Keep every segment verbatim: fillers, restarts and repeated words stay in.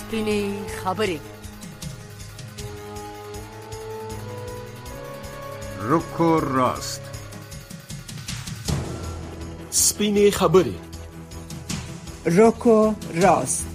سپینې خبرې. رک و راست. سپینې خبرې. رک و راست.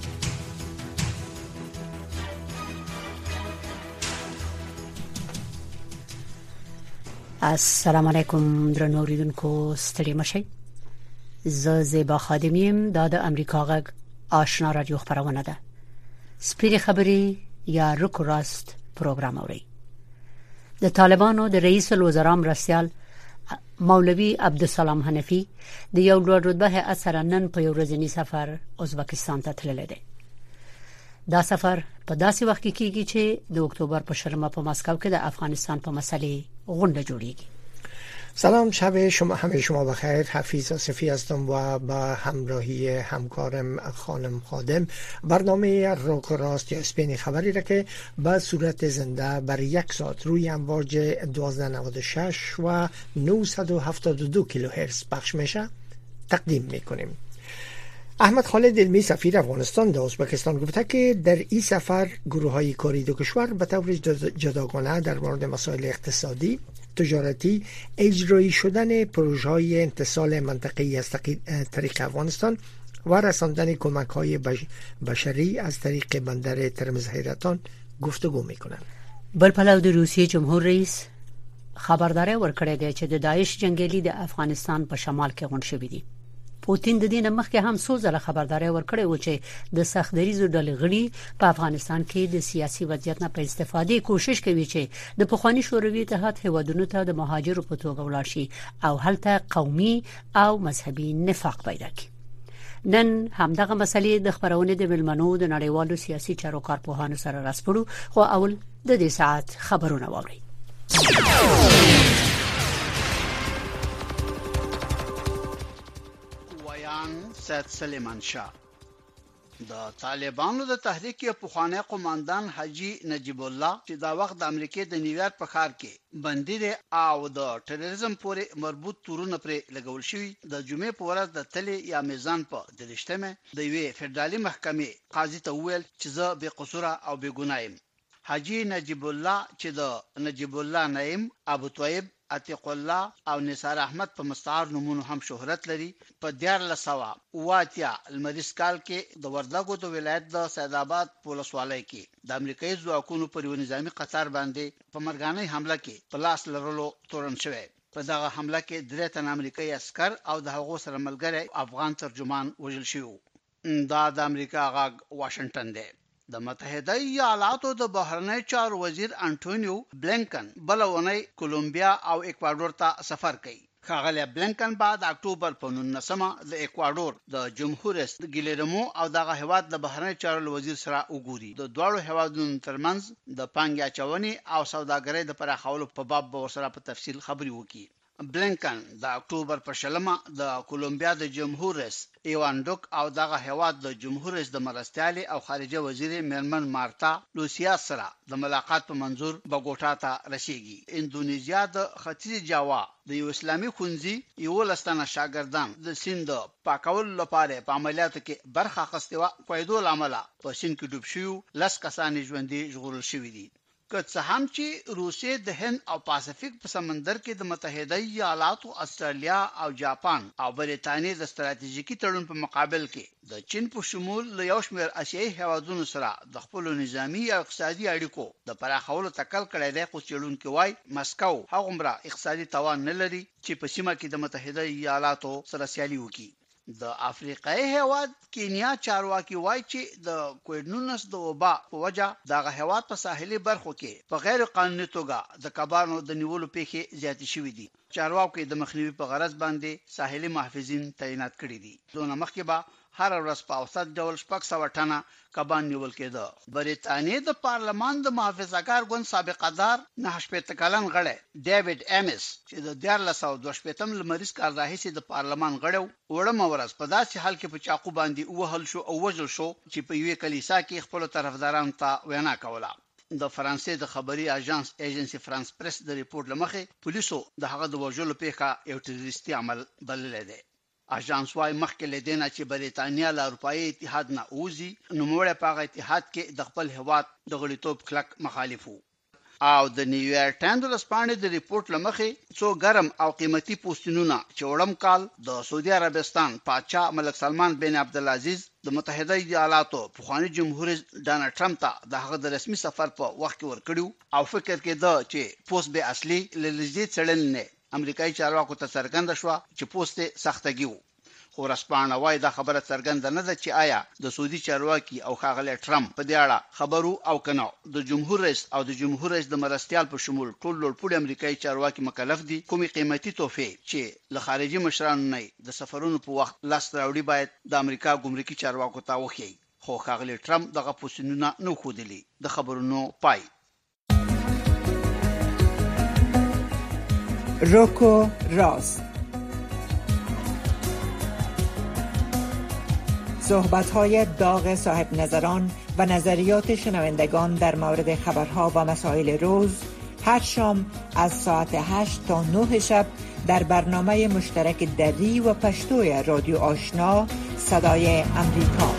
السلام علیکم درنو اوریدونکو، ستړي مشئ. زه زیبا خادمیم. دا د امریکا غږ آشنا رادیو خبرونه ده. سپیره خبري یا رک و راست پروګرام اوري. د طالبانو د رئیس الوزرا مرستيال مولوی عبدالسلام حنفي د یو لوړ رتبه هیئت سره نن په یو ورځنی سفر ازبکستان ته تللی دی. دا سفر په داسې وخت کې کیږي چې د اکتوبر په شرمه په مسکو کې د افغانستان په مسلې غونډه جوړیږي. سلام، شب شما همه شما بخیر. حفیظ آصفی هستم و با همراهی همکارم خانم خادم برنامه رک و راست یا سپین خبری را که به صورت زنده بر یک ساعت روی امواج دوازده نود و شش و نهصد و هفتاد و دو کیلوهرتز پخش میشه تقدیم میکنیم. احمد خالد علمی سفیر افغانستان در ازبکستان گفته که در این سفر گروه های کاری دو کشور به طور جداگانه در مورد مسائل اقتصادی، تجارتی، اجرایی شدن پروژه های انتصال منطقه‌ای از طریق افغانستان و رساندن کمک های بشری از طریق بندر ترمز حیرتان گفتگو میکنند. بل پلو د روسیې جمهور رئیس خبرداري ورکړې ده چې د داعش جنگیالي د افغانستان په شمال کې غونډ شوي دي. پوتین د دې مخکې هم څو ځله خبرداري ورکړې و چې د سخت دریزو ډلې غړي په افغانستان کې د سیاسي وضعیت نه په استفادې کوشش کوي چې د پخوانی شوروي اتحاد هیوادونو ته د مهاجرو په توګه ولاړ شي او هلته قومي او مذهبي نفاق پیدا کړي. نن همدغه مسلې د خبرونه د ملمنو د نړیوالو سیاسي چارو کارپوهانو سره راسپړو، خو اول د دې ساعت خبرونه واوري. سید سلیمان شاه. د طالبانو د تحریک یو پخوانی قوماندان حاجی نجیب الله چې دا وخت د امریکای د نیویارک په ښار کې بندي دي او د ټیرریزم پورې مربوط تورونه پرې لګول شوی د جمعې په ورځ د تلې یا میزان په درشتمه د یوې فدرالي محکمې قاضي ته ویل چې زه بې قصوره او بې ګناه یم. حاجی نجیب الله چې د نجیب الله نعیم، ابو طیب، عتیق الله او نثار احمد په مستعار نومونو هم شهرت لري، په دیارلس سوه اوه اتیا لمریز کال کې د وردګو د ولایت د سید آباد پولیسوالۍ کې د امریکایي ځواکونو پر یو نظامی قطار باندې په مرګانۍ حمله کې په لاس لرلو تورن شوی. په دغه حمله کې درې تن امریکایي عسكر او د هغو سره ملګری افغان ترجمان وژل شوی. دا د امریکا غاګ واشنگټن دی. د متحده ایالاتو د بهرنی چارو وزیر انټونیو بلینکن بلونی کولومبیا او اکوادور ته سفر کوي. ښاغلی بلینکن بعد اکتوبر په نولسمه د اکوادور د جمهور رئیس ګیلرمو او دغه هیواد د بهرنی چارو وزیر سره وګوري. د دوړو هیوادونو ترمنځ د پانګې اچونې او سوداګرۍ د پراخولو په باب به سره په تفصیل خبري وکړي. بلینکن د اکتوبر په شلمه د کولومبیا د جمهور رئیس ایوان ډوک او دغه هیواد د جمهور رئیس د مرستيالي او خارجه وزیر میرمن مارتا لوسیا سره د ملاقات په منظور بوګوټا ته رسیږي. اندونیزیا د ختیځ جاوا د یو اسلامي خونځي یو لستانه شاګردان د سیند پاکول لپاره په عملیاتو کې برخه اخیستې و. کویدو لامل په سیند کې ډوب شو، لس کسان ژوندۍ ژغورل شوي دي. که څه هم چې روسیې د هند او پاسفیک په سمندر کې د متحده ایالاتو، استرالیا او جاپان او بریټانیا د ستراتیژیکي تړون په مقابل کې د چین په شمول له یو شمېر اسیایي هیوادونو سره د خپل نظامی او اقتصادي اړیکو د پراخولو تکل کړی دی، خو څېړونکي وایي مسکو هغومره اقتصادي توان نه لري چې په سیمه کې د متحده ایالاتو سره سیالي وکړي. د افریقای هیواد کینیا چارواکي وایي چې د کووډ نولس د وبا په وجه دغه هیواد په ساحلي برخو کې په غیر قانوني توګه د کبانو د نیولو پیښې زیاتې شوې دي. چارواکي د مخنیوي په غرض باندې ساحلي محافظین تعینات کړي دي. دونه مخکې به هر ورځ په اوسط ډول شپږ سوه ټنه کبان نیول کېده. بریټانیا د پارلمان د محافظه‌کار ګوند سابقه‌دار نه شپېته کلن غړی ډیوډ ایمس چې د دیارلس سوه دوه شپېتم لمریز کال راهیسې د پارلمان غړی و، وړمه ورځ په داسې حال کې په چاقو باندې ووهل شو او وژل شو چې په یوې کلیسا کې خپلو طرفدارانو ته وینا کوله. د فرانسې د خبري اژانس ایجنسی فرانس پریس د ریپورت لمخې پولیسو د هغه د وژلو پیښه یو ټیرریستي عمل بللی دی. اژانس وايي مخکې لیدنه چې بریتانیا له اروپאי اتحاد نه اوزي نو موږ په هغه اتحاد کې د خپل هواد د غړیتوب کلک مخالفو. او د نیویارک ټایمز د سپانې د ریپورت لمخې څو ګرم او قیمتي پوسټونونه چې وړم کال د سعودي عربستان پاچا ملک سلمان بن عبدالعزيز د متحده ایالاتو پخوانی جمهور رئیس ډانلډ ټرمپ ته د هغه د رسمي سفر په وخت کې ورکړیو او فکر کېده چې پوسټ به اصلي لږه څړل نه امریکایي چارواکو ته څرګند شو چې پوسټ سختګي وو. خو رسپانه وای دا خبره څرګنده نه ده چې آیا د سعودي چارواکي او ښاغلی ټرمپ په دې اړه خبرو او کنه د جمهور رئیس او د جمهور رئیس د مرستيال په شمول ټول لوړپوړي امریکایي چارواکي مکلف دي کومي قیمتي تحفې چې له خارجي مشرانو نه د سفرونو په وخت لاس راوړي باید د امریکا ګمرکي چارواکو ته وخی. خو ښاغلی ټرمپ دغه پوسټونه نو خودلی. د خبرونو پای. روکو راست. صحبت‌های داغ صاحب نظران و نظریات شنوندگان در مورد خبرها و مسائل روز هر شام از ساعت هشت تا نه شب در برنامه مشترک دری و پشتوی رادیو آشنا صدای امریکا.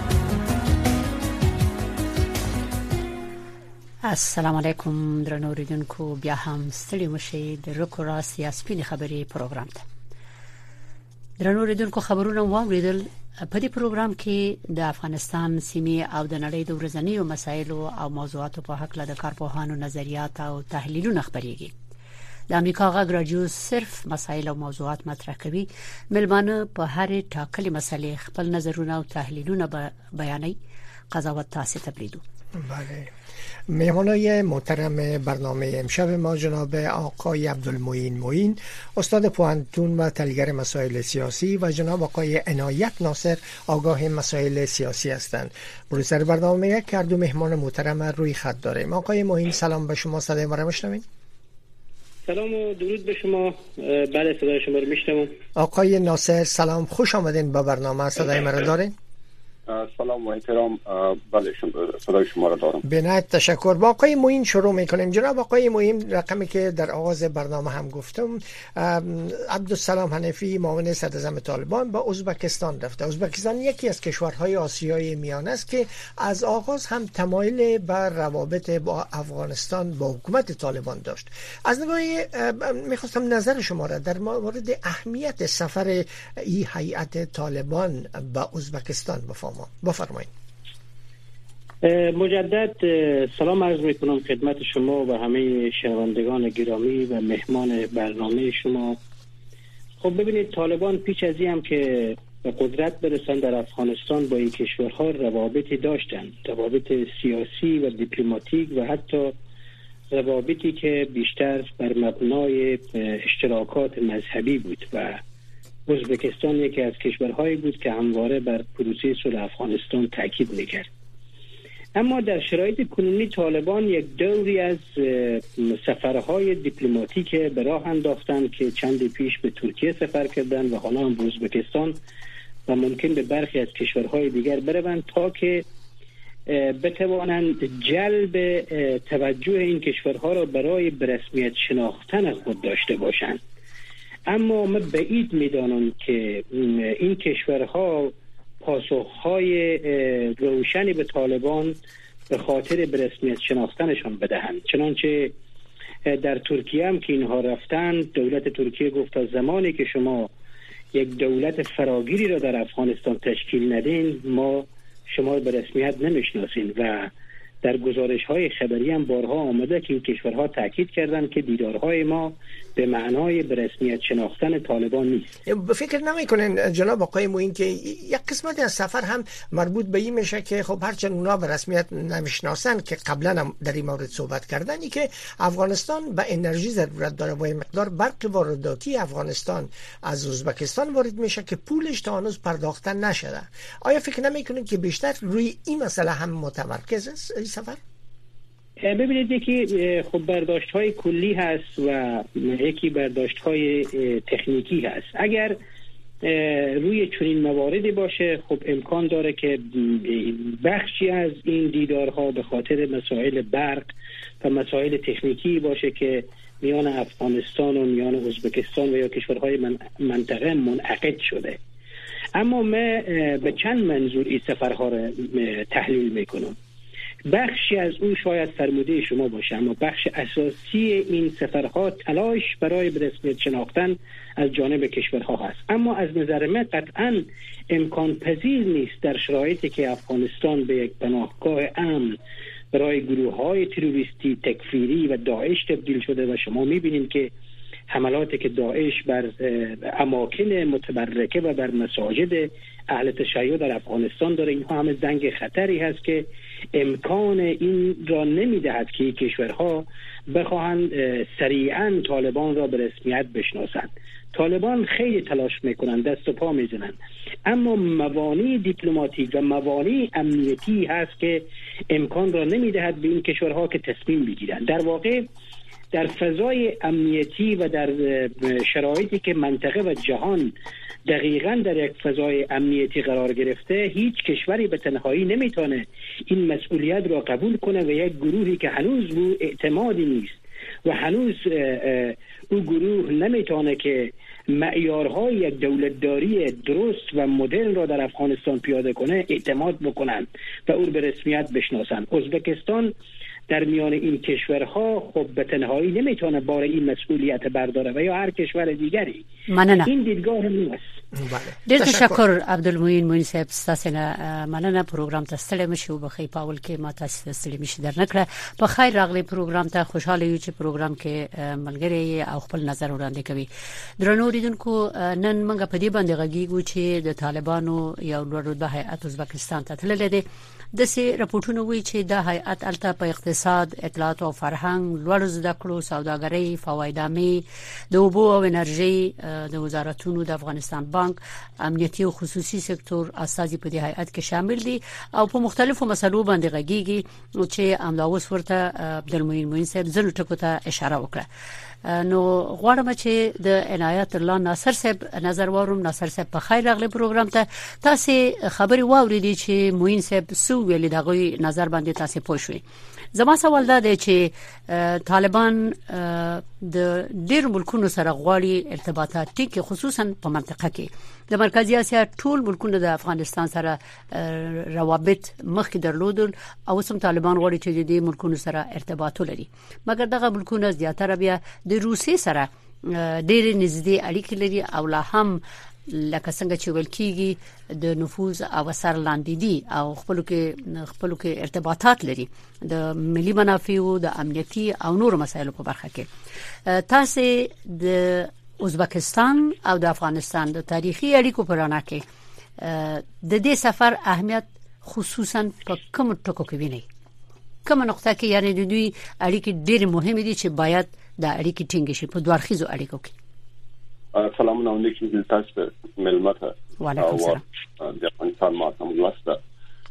السلام علیکم درنو اوریدونکو، بیا هم ستړي مشئ د روکو راست یا سپینې خبرې پروګرام ته. درنو اوریدونکو، خبرونه واوریدل. په دې پروګرام کې د افغانستان سیمې او د نړۍ د ورځنیو مسایلو او موضوعاتو په حق له کارپوهانو نظریات او تحلیلونه خبريږي. د امریکا غږ رادیو صرف مسایل او موضوعات مطرح کوي. ملمانه په هر ټاکلي مسلې خپل نظرونه او تحلیلونه بیانوي. قضاوت تاسو ته بریدو. بله. مهمانای محترم برنامه امشب ما جناب آقای عبدالمعین معین، استاد پوهنتون و تحلیلگر مسائل سیاسی، و جناب آقای عنایت ناصر، آگاه مسائل سیاسی هستند. پروسر برنامه یک هر دو مهمان محترم روی خط داریم. آقای معین سلام به شما، صدای ما را میشنوید؟ سلام و درود به شما. بله صدای شما رو میشنوم. آقای ناصر سلام، خوش آمدین به برنامه. صدای ما را دارین؟ سلام و احترام. بله صدای شما را دارم. بنایت تشکر. با آقای معین شروع میکنیم. جناب آقای معین، رقمی که در آغاز برنامه هم گفتم، عبدالسلام حنفی معاون صدراعظم طالبان با ازبکستان رفته. ازبکستان یکی از کشورهای آسیای میانه است که از آغاز هم تمایل بر روابط با افغانستان با حکومت طالبان داشت. از نگاه میخواستم نظر شما را در مورد اهمیت سفر این هیئت طالبان به ازبکستان بفرمایید. بفرمایید. مجدد سلام عرض میکنم خدمت شما و همه شنوندگان گرامی و مهمان برنامه شما. خب ببینید، طالبان پیش از این هم که به قدرت برسن در افغانستان با این کشورها روابطی داشتند، روابط سیاسی و دیپلماتیک و حتی روابطی که بیشتر بر مبنای اشتراکات مذهبی بود و ازبکستان یکی از کشورهایی بود که همواره بر پروسه صلح افغانستان تاکید میکرد. اما در شرایط کنونی طالبان یک دوری از سفرهای دیپلماتیک به راه انداختند که چند پیش به ترکیه سفر کردند و حالا هم به ازبکستان و ممکن به برخی از کشورهای دیگر بروند تا که بتوانند جلب توجه این کشورها را برای به رسمیت شناختن خود داشته باشند. اما من بعید میدانم که این کشورها پاسخهای روشنی به طالبان به خاطر به رسمیت شناختنشان بدهند. چنانچه در ترکیه هم که اینها رفتن، دولت ترکیه گفت از زمانی که شما یک دولت فراگیری را در افغانستان تشکیل ندین، ما شما را به رسمیت نمیشناسیم. و در گزارش‌های خبری هم بارها آمده که این کشورها تاکید کردند که دیدارهای ما به معنای به رسمیت شناختن طالبان نیست. فکر نمی‌کنین جناب آقای معین که یک قسمت از سفر هم مربوط به این میشه که خب هرچند اونا به رسمیت نمیشناسن که قبلا هم در این مورد صحبت کردن، که افغانستان به انرژی ضرورت داره و این مقدار برق وارداتی افغانستان از ازبکستان وارد میشه که پولش تا هنوز پرداخته نشده. آیا فکر نمی‌کنین که بیشتر روی این مسئله هم متمرکز است این سفر؟ ببینید، یکی خب برداشت های کلی هست و یکی برداشت های تکنیکی هست. اگر روی چنین مواردی باشه، خب امکان داره که بخشی از این دیدارها به خاطر مسائل برق و مسائل تکنیکی باشه که میان افغانستان و میان ازبکستان و یا کشورهای من منطقه منعقد شده. اما ما به چند منظور این سفرها را تحلیل میکنم. بخشی از اون شاید فرموده شما باشه، اما بخش اساسی این سفرها تلاش برای به رسمیت شناختن از جانب کشورها هست. اما از نظر من قطعاً امکان پذیر نیست در شرایطی که افغانستان به یک پناهگاه امن برای گروه‌های تروریستی، تکفیری و داعش تبدیل شده و شما می‌بینید که حملاتی که داعش بر اماکن متبرکه و بر مساجد اهل تشیع در افغانستان داره، اینها همه زنگ خطری هست که امکان این را نمیدهد که کشورها بخواهند سریعا طالبان را به رسمیت بشناسند. طالبان خیلی تلاش میکنند، دست و پا میزنند، اما موانع دیپلماتیک و موانع امنیتی هست که امکان را نمیدهد به این کشورها که تصمیم بگیرند. در واقع در فضای امنیتی و در شرایطی که منطقه و جهان دقیقاً در یک فضای امنیتی قرار گرفته، هیچ کشوری به تنهایی نمیتونه این مسئولیت را قبول کنه و یک گروهی که هنوز به اعتمادی نیست و هنوز او گروه نمیتونه که معیارهای یک دولتداری درست و مدرن را در افغانستان پیاده کنه اعتماد بکنن و او به رسمیت بشناسن. ازبکستان در میان این کشورها خب به تنهایی نمیتونه بار این مسئولیت برداره و یا هر کشور دیگری. مننه. این دیدگاه نیست. ډېر تشکر عبدالمعین موین صاحب، ستاسو نه مننه. پروګرام ته ستړي مشو بخې پاول کې ما تاسو ته ستړي مشي در نکړه. په خیر راغلی پروګرام ته، خوشاله یو چې پروګرام کې ملګری او خپل نظر وړاندې کوي. درنو لیدونکو، نن موږ په دې باندې غږیږو چې د طالبانو یو لوړ رتبه هیئت ازبکستان ته تللی دی. د سي راپورټونو وایي چې د هیئت الته په اقتصاد، اطلاعات او فرهنګ، لوړ زده کړو، سوداګرۍ، فوایدامي، د اوبو او انرژي د وزارتونو، د افغانستان بانک، امنیتي او خصوصي سکتور استازي په دې هیئت کې شامل دي او په مختلفو مسلو باندې غږیږي چې امداوس ورته عبدالمعین موین صاحب زلو ټکو ته اشاره وکړه. نو غواړم چې د عنایت الله ناصر صاحب نظر وروم. ناصر صاحب په خیر راغلی پروګرام ته. تاسو خبري واوریدي چې موین صاحب سو ویلي دغه نظر باندې تاسو پوه شئ. زما سوال دا دی چې طالبان د ډېر ملکونو سره غواړي ارتباطات ټینګ، خصوصا په منطقه کې د مرکزی اسیا ټول ملکونه د افغانستان سره روابط مخکې درلودل او سم طالبان غواړي چې د دې ملکونو سره ارتباط ولري، مګر دغه ملکونه زیاتره بیا د روسي سره ډېر نږدې اړیکې لري او لا هم لکه څنګه چې ویل کیږي د نفوذ او اثر لاندې دي او خپل کې خپل کې ارتباطات لري د ملي منافعو، د امنیتي او نور مسایلو په برخه کې. تاسو د ازبکستان او د افغانستان د تاریخي اړیکو په اړه کې د دې سفر اهمیت خصوصا په کوم ټکو کې ویني؟ کوم نقطه کې یعنی د دوی اړیکې ډېر مهمه دي چې باید د اړیکې ټینګ شي په دوه اړخیزو اړیکو کې؟ سلامونه علیکم د تاسو ملمته وعلیکم السلام. د افغانستان ماته ملاسته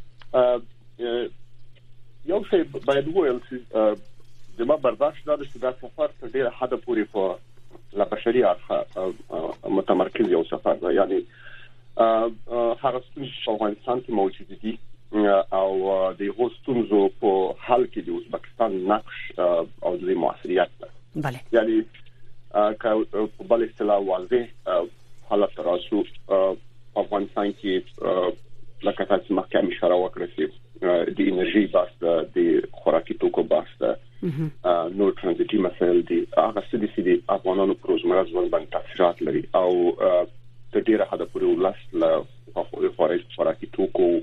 یو شی باید وویل چې د ما برداشت دا چې دا سفر تر ډیره حد پورې په لا بشري اړخ متمرکز یو سفر دی، یعنی هغه ستونزې په افغانستان کې موجود دي او د هغو ستونزو په حل کې د ازبکستان نقش او د موثریت بله یعنی که په بل اصطلاح واضح حالت راسو په افغانستان کې لکه تاسو مخکې اشاره وکړه چې د انرژي بحث، د خوراکي توکو بحث، نور ترانزیتي مسایل دي، هغه څه دي چې د افغانانو پر روزمره ژوند باندې تاثیرات لري او تر ډیره حده پورې ولس له خوراکي توکو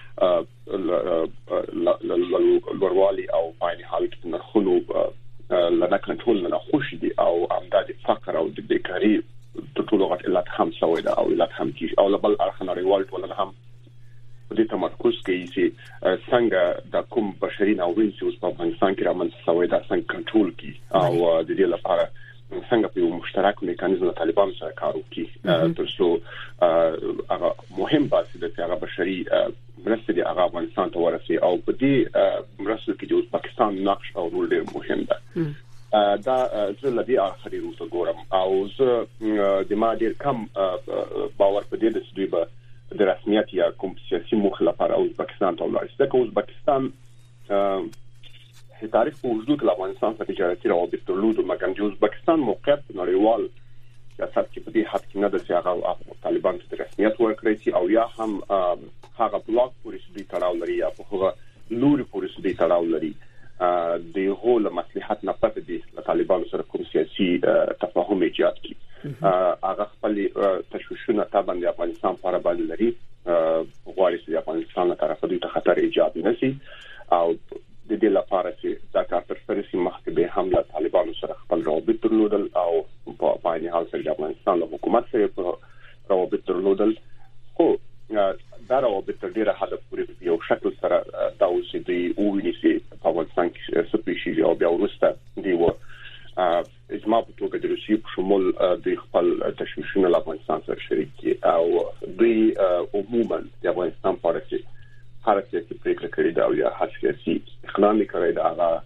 لوړوالي او په عین حال کې نرخونو لنه کنټرول نه خوشي دي او امداد فقر او د بیکاری د ټولو غټ علت هم شوی دا او علت هم کیږي او بل اړخ نړیوال ټولنه هم په دې تمرکز کوي چې څنګه د کوم بشري ناورین چې اوس په افغانستان کې رامنځته شوی دا څنګه کنټرول کی او د دې لپاره څنګه په یو مشترک میکانیزم طالبان سره کار وکړي ترڅو هغه مهم بحث دی چې هغه بشري مرسته دی هغه افغانستان ته ورسي او په دې مرسته کې د پاکستان نقش او رول ډېر مهم ده. دا زه لدی اخري روسه ګورم او زه د ما ډېر کم باور په دې چې دوی به د رسمیت یا کوم سیاسي مخ لپاره او پاکستان ته ولاړ شي. ځکه اوس پاکستان تاریخ په وجود کې افغانستان سره تجارتي روابط درلود مګر د ازبکستان موقعیت نړیوال سیاست کې په دې حد کې نه د سیاغه طالبان ته رسمیت ورکړي او یا هم هغه بلاک پولیس دوی تړاو لري یا په هغه لوري پولیس دوی تړاو لري د هول مصلحت نه پته دي طالبان سره کوم سیاسي تفاهم ایجاد کړي هغه خپل تشویشونه تابع د افغانستان پر باندې لري غواړي چې افغانستان له طرفه دوی ته خطر ایجاد نشي او د دې لپاره چې دا کار تر سره سي مخکې به هم له طالبانو سره خپل روابط درلودل او په باندې حال سره د افغانستان له حکومت سره روابط درلودل خو دا روابط تر ډیره حد پورې یو شکل سره دا اوس دی او ونیسي په افغانستان کې سپیشي او بیا ورسته دی و اجماع په توګه د روسیې په شمول د خپل تشویشونه له افغانستان سره شریک دي او دوی عموما د افغانستان په اړه چې هر څه چې پریکړه کړې ده او یا هر څه چې اقدام کړی ده هغه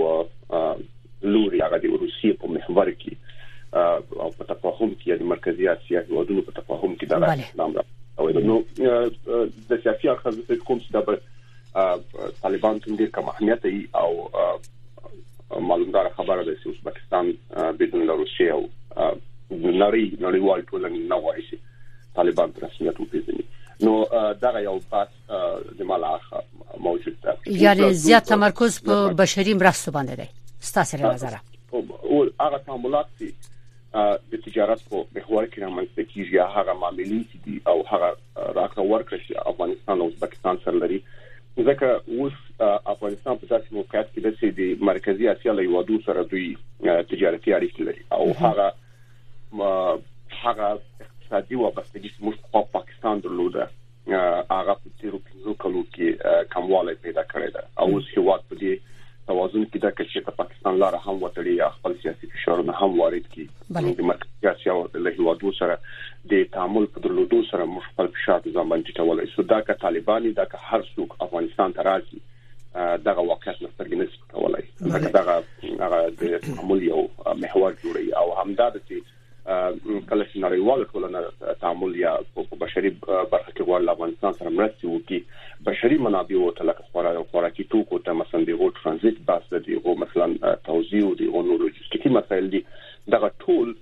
دی و لوري هغه د روسیې په محور کې او په تفاهم کې د مرکزی اسیا هیوادونو په تفاهم کې دا اقدام راوړي نو د سیاسي اړخ د کوم څه د طالبان څنګه کوم اهمیت ای او معلومدار خبره ده چې ازبکستان بدون روسیې او نړۍ نړیوال ټولنې نه وایي چې طالبان رسمیت وپیژني نو دا یو بحث د مالاخه موجود ده یعنی زیات تمرکز په بشري مرستو باندې دی ستاسو نظر او هغه تعاملات چې د تجارت په محور کې رامنځته کیږي هغه معاملې دي او هغه راکړه ورکړه چې افغانستان او ازبکستان سره لري ځکه اوس افغانستان په داسې موقعیت کې ده چې د مرکزی اسیا له هیوادو سره دوی تجارتي اړیکې لري او هغه هغه اقتصادي وابستګي چې موږ په پاکستان درلوده هغه په تیرو پنځو کلو کې کموالی پیدا کړی ده او اوس هیواد په دې توازن کې ده چې په پاکستان لاره هم وتړي یا خپل سیاسي فشارونه هم وارد کړي د مرکزي اسیا له هیوادو سره د تعامل په درلودو سره موږ خپل فشار ځان باندې ټیټولی سو دا که طالباني دا که هر څوک افغانستان ته راځي دغه واقعیت نه سترګې نشي کولای ځکه دغه هغه د تعامل یو محور جوړوي او همدا د کله چې نړیواله ټولنه تعامل یا په بشري برخه کې غواړي افغانستان سره مرسته وکړي بشري منابع او تلک خوراکي توکو ته مثلا د روډ ترانزیت بس دی او مثلا توزیع او د لوجستیکي مسایل دي دغه ټول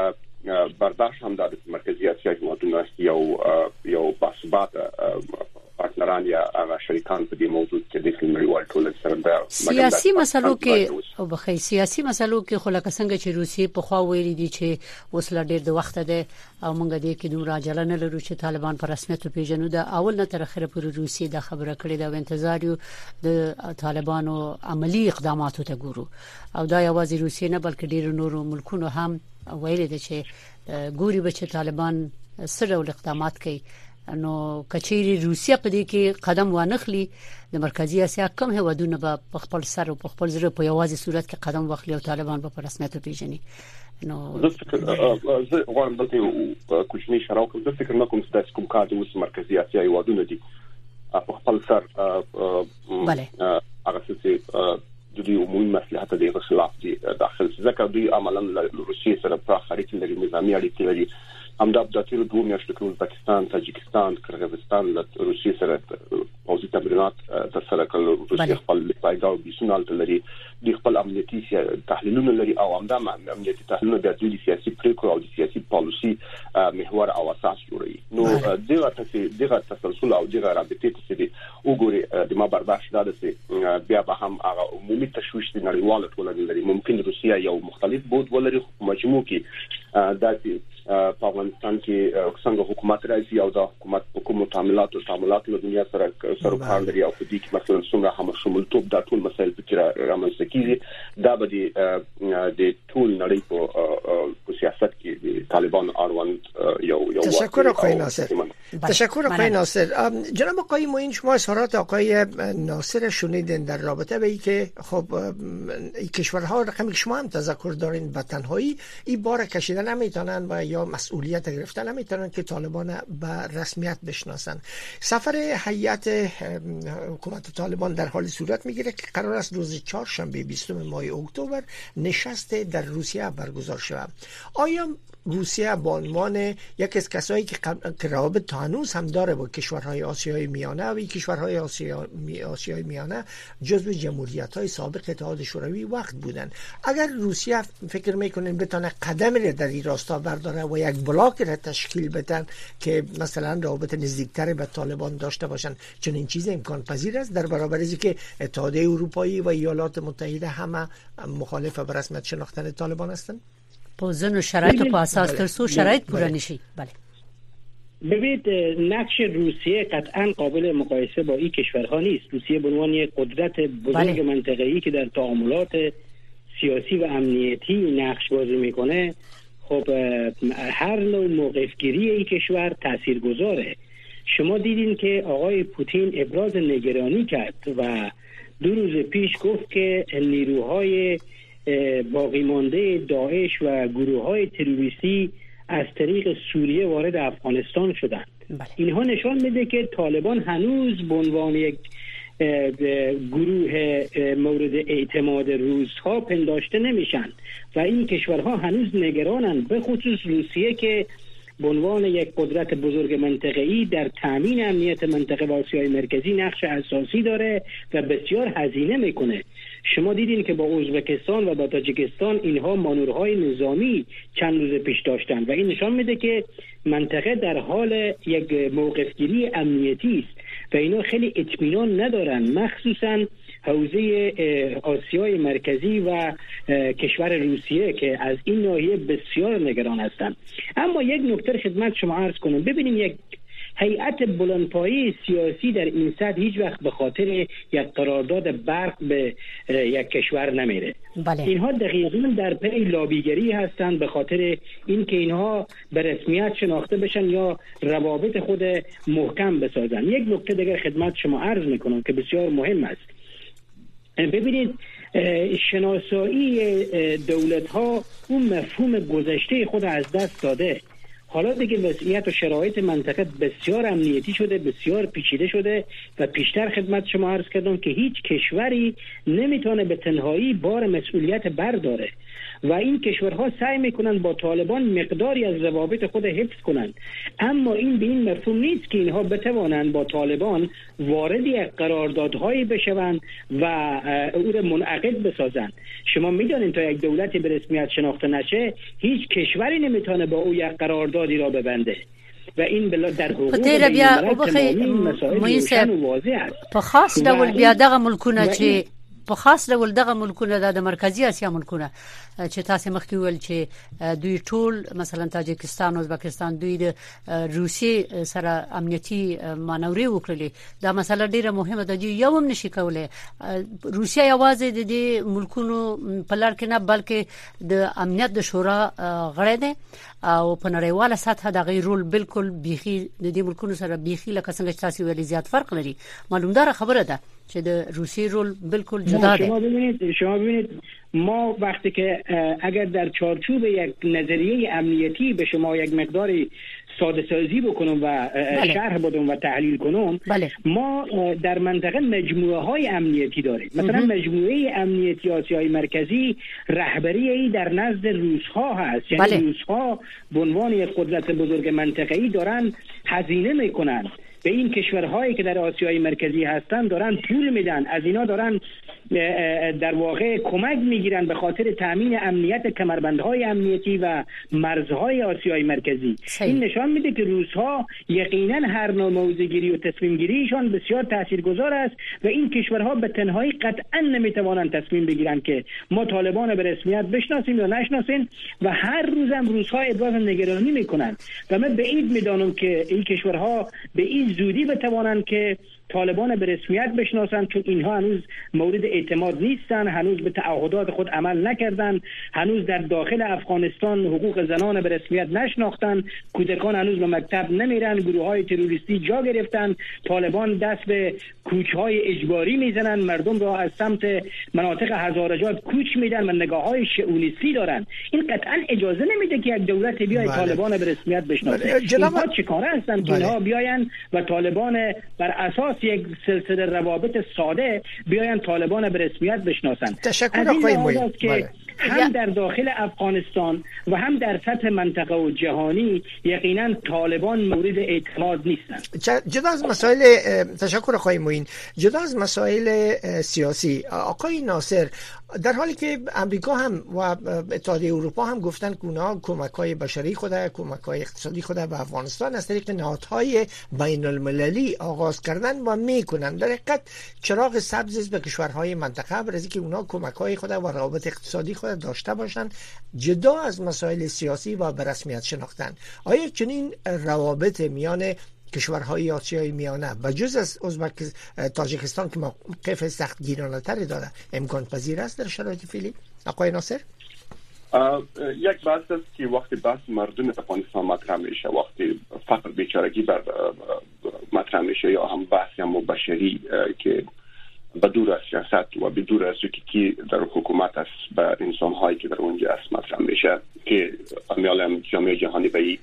برداشت هم د مرکزی اسیا هیوادونو یو یو باسبات پارتنران یا هغه شریکان په دې موضوع کې د نړیوال ټولنې سره د سیاسي مسلو کې او بخي سیاسي مسلو کې خو لکه څنګه چې روسي په خوا ویلي دي چې اوس لا ډېر د وخت ده او موږ دې کې دوه راجل نه لرو چې طالبان په رسمیت پیژنو دا اول نه تر اخره پر روسي د خبره کړې دا انتظار یو د طالبانو عملی اقداماتو ته ګورو او دا یوازې روسي نه بلکې ډېر نورو ملکونو هم ویلي دي چې ګوري به چې طالبان سره ول اقدامات کوي نو کچېری روسیا په دې کې قدم وانخلي د مرکزی اسیا کم هیوادونه په خپل سر او په خپل زړه په یوازې صورت کې قدم واخلي او طالبان په رسمیت پیژني نو زه فکر زه غواړم دلته کوچنی اشاره وکړم زه فکر نه کوم چې کوم کار د مرکزی اسیا هیوادونه دي په خپل سر بله هغه څه د دې عمومي مصلحت د خلاف دي داخل ځکه دوی عملاً له روسیې سره پراخ اړیکې لري نظامي اړیکې لري همدا د تیر دوه میاشتو کې ازبکستان تاجکستان قرغیزستان له روسیې سره پوځي تمرینات ترسره کړل روسیې خپل پایګاو بیسونال لري د خپل امنیتي تحلیلونه لري او همدا امنیتي تحلیلونه د سیاسي پریکړو او د سیاسي پالیسي محور او اساس جوړوي نو دغه تاسو دغه تسلسل او دغه رابطه چې وګوري د ما برداشت ده چې بیا به هم هغه عمومي تشویش د نړیواله ټولنې لري ممکن روسیا یو مختلف بود ولري مجموع کې داسې په افغانستان کې څنګه حکومت راځي او د حکومت په کومو تعاملات او تعاملات له دنیا سره سره کار لري او په دې کې مثلا څومره هم شمولتوب د ټول مسایل په کې رامنځته کیږي دا به د ټول نړۍ په سیاست کې د طالبان اړوند یو یو تشکر آقای ناصر تشکر آقای ناصر جناب آقای معین شما اظهارات آقای ناصر شنیدین در رابطه به اینکه خب کشورها رقمی شما هم تذکر دارین به تنهایی این بار کشیدن نمیتونن و یا مسئولیت گرفتن نمیتونن که طالبان به رسمیت بشناسن سفر هیئت حکومت طالبان در حال صورت میگیره که قرار است روز چهارشنبه بیستم ماه اکتبر نشست در روسیه برگزار شود آیا روسیه به عنوان یک از کسایی که که روابط هنوز هم داره با کشورهای آسیای میانه و این کشورهای آسیای آسیای میانه جزو جمهوریت‌های سابق اتحاد شوروی وقت بودن. اگر روسیه فکر میکنین بتونه قدم را در این راستا برداره و یک بلاک را تشکیل بدن که مثلا روابط نزدیکتر به طالبان داشته باشن، چون این چیز امکان پذیر است در برابر از که اتحادیه اروپایی و ایالات متحده همه مخالف به رسمیت شناختن طالبان هستند؟ په ځینو شرایطو په اساس تر څو شرایط پوره نشي. بله ببینید نقش روسیه قطعا قابل مقایسه با این کشورها نیست. روسیه به عنوان یک قدرت بزرگ منطقه‌ای که در تعاملات سیاسی و امنیتی نقش بازی میکنه، خب هر نوع موقفگیری این کشور تاثیرگذاره. شما دیدین که آقای پوتین ابراز نگرانی کرد و دو روز پیش گفت که نیروهای باقی مانده داعش و گروه‌های تروریستی از طریق سوریه وارد افغانستان شدند. بله. اینها نشان میده که طالبان هنوز به عنوان یک گروه مورد اعتماد روس‌ها پنداشته نمیشن و این کشورها هنوز نگرانند، به خصوص روسیه که به عنوان یک قدرت بزرگ منطقه‌ای در تامین امنیت منطقه و آسیای مرکزی نقش اساسی داره و بسیار هزینه میکنه. شما دیدین که با ازبکستان و با تاجیکستان اینها مانورهای نظامی چند روز پیش داشتن و این نشان میده که منطقه در حال یک موقفگیری امنیتی است و اینا خیلی اطمینان ندارن، مخصوصا حوزه آسیای مرکزی و کشور روسیه که از این ناحیه بسیار نگران هستند. اما یک نکته خدمت شما عرض کنم، ببینیم یک هیئت بلندپایه سیاسی در این سطح هیچ وقت به خاطر یک قرارداد برق به یک کشور نمیره. بله. اینها دقیقاً در پی لابیگری هستند به خاطر اینکه اینها به رسمیت شناخته بشن یا روابط خود محکم بسازن. یک نکته دیگر خدمت شما عرض میکنم که بسیار مهم است. ببینید شناسایی دولت ها اون مفهوم گذشته خود از دست داده. حالا دیگه وضعیت و شرایط منطقه بسیار امنیتی شده، بسیار پیچیده شده و پیشتر خدمت شما عرض کردم که هیچ کشوری نمیتونه به تنهایی بار مسئولیت برداره و این کشورها سعی میکنن با طالبان مقداری از روابط خود حفظ کنند، اما این به این مفهوم نیست که اینها بتوانند با طالبان وارد یک قراردادهایی بشوند و او را منعقد بسازند. شما میدونید تا یک دولتی به رسمیت شناخته نشه هیچ کشوری نمیتونه با او یک قراردادی را ببنده و این بلا در حقوق تمامی مسائل روشن و واضح است. په خاص ډول بیا دغه ملکونه چې په خاص ډول دغه ملکونه د مرکزی اسیا ملکونه چې تاسو مخکې ویل چې دوی ټول مثلا تاجکستان او ازبکستان دوی د روسیې سره امنیتي مانورې وکړلې، دا مسله ډیره مهمه ده. یو هم نشي کولای روسیه یوازې د دې ملکونو په لار کې نه بلکې د امنیت د شورا غړی ده او په نړیواله سطح د غیر رول بالکل بيخي د دې ملکونو سره بيخي لکه څنګه چې تاسو ویلي زیات فرق لري. معلومدار خبره ده چې د روسیې رول بالکل جدا ده. شما ببینید شما ببینید ما وقتی که اگر در چارچوب یک نظریه امنیتی به شما یک مقداری ساده سازی بکنم و بله. شرح بدم و تحلیل کنم، بله. ما در منطقه مجموعه های امنیتی داریم. مثلا مجموعه امنیتی آسیای مرکزی رهبری ای در نزد روس‌ها هست، یعنی بله. روس‌ها به عنوان یک قدرت بزرگ منطقه‌ای دارن هزینه میکنن به این کشورهایی که در آسیای مرکزی هستن، دارن پول میدن، از اینا دارن در واقع کمک میگیرن به خاطر تامین امنیت کمربندهای امنیتی و مرزهای آسیای مرکزی. صحیح. این نشان میده که روس‌ها یقینا هر نوع موضع‌گیری و تصمیم گیریشان بسیار تاثیرگذار است و این کشورها به تنهایی قطعا نمیتوانند تصمیم بگیرن که ما طالبان به رسمیت بشناسیم یا نشناسیم و هر روزم روس‌ها ابراز نگرانی میکنن و من بعید میدانم که این کشورها به این زودی بتوانند که طالبان به رسمیت بشناسند، چون اینها هنوز مورد اعتماد نیستن، هنوز به تعهدات خود عمل نکردن، هنوز در داخل افغانستان حقوق زنان به رسمیت نشناختن، کودکان هنوز به مکتب نمیرن، گروه‌های تروریستی جا گرفتن، طالبان دست به کوچ‌های اجباری میزنن، مردم را از سمت مناطق هزارجات کوچ میدن و نگاه‌های شئونیستی دارن. این قطعا اجازه نمیده که یک دولت بیای بله. طالبان به رسمیت بشناسه. اینها چیکاره هستن که اینها بیاین و طالبان بر اساس یک سلسله روابط ساده بیاین طالبان به رسمیت بشناسن. تشکر آقای مویی. هم در داخل افغانستان و هم در سطح منطقه و جهانی یقینا طالبان مورد اعتماد نیستند. جدا از مسائل تشکر آقای معین، جدا از مسائل سیاسی، آقای ناصر، در حالی که امریکا هم و اتحادیه اروپا هم گفتن که اونها کمک‌های بشری خود، کمک‌های اقتصادی خود به افغانستان از طریق نهادهای بین المللی آغاز کردن و میکنن، در حقیقت چراغ سبز به کشورهای منطقه برای اینکه اونها کمک‌های خود و روابط اقتصادی خود داشته باشن، جدا از مسائل سیاسی و به رسمیت شناختن. آیا چنین روابط میان کشورهای آسیای میانه و جز از ازبک تاجیکستان که موقف سختگیرانه تری داره امکان پذیر است در شرایط فعلی؟ آقای ناصر، یک بحث است که وقتی بحث مردم افغانستان مطرح میشه، وقتی فقر بیچارگی بر مطرح میشه، یا هم بحث هم بشری که بدور از سیاست و بدور از که در حکومت است به انسان هایی که در اونجا است مطرح میشه، که امیال جامعه جهانی به این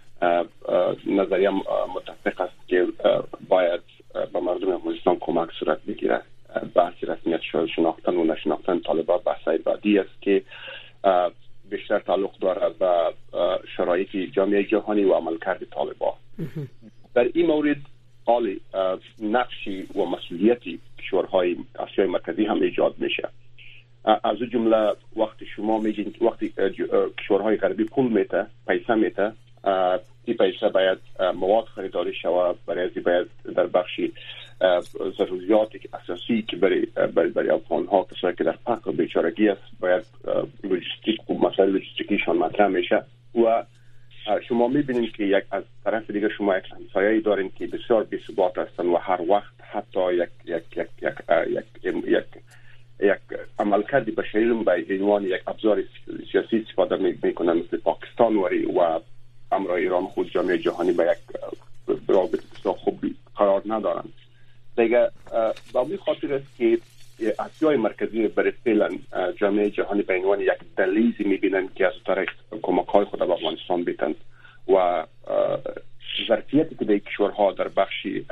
نظریه متفق است که باید به مردم افغانستان کمک صورت بگیره. بحث رسمیت شناختن و نشناختن طالبان بحث بعدی است که بیشتر تعلق داره به شرایط جامعه جهانی و عملکرد طالبان. در این مورد حال نقشی و مسئولیتی کشورهای آسیای مرکزی هم ایجاد میشه. از جمله وقتی شما میگین وقتی کشورهای غربی پول میته، پیسه میته، این پیسه باید مواد خریداری شود، برای ازی باید در بخشی ضروریاتی که اساسی که برای برای, برای افغان ها کسایی که در فقر و بیچارگی است باید لوجستیک و مسائل لوجستیکیشان مطرح میشه. و شما میبینید که یک از طرف دیگه شما یک همسایه‌ای دارین که بسیار بی‌ثبات هستند و هر وقت حتی یک یک یک یک یک, یک, یک یک عملکرد بشری رو به عنوان یک ابزار سیاسی استفاده میکنن، مثل پاکستان وری و امر ایران خود جامعه جهانی به یک رابطه بسیار خوب قرار ندارن. دیگه با این خاطر است که آسیای مرکزی برای فعلا جامعه جهانی به عنوان یک دلیزی میبینن که از طریق کمک‌های خود به افغانستان بیتن و ظرفیتی که در کشورها در بخشی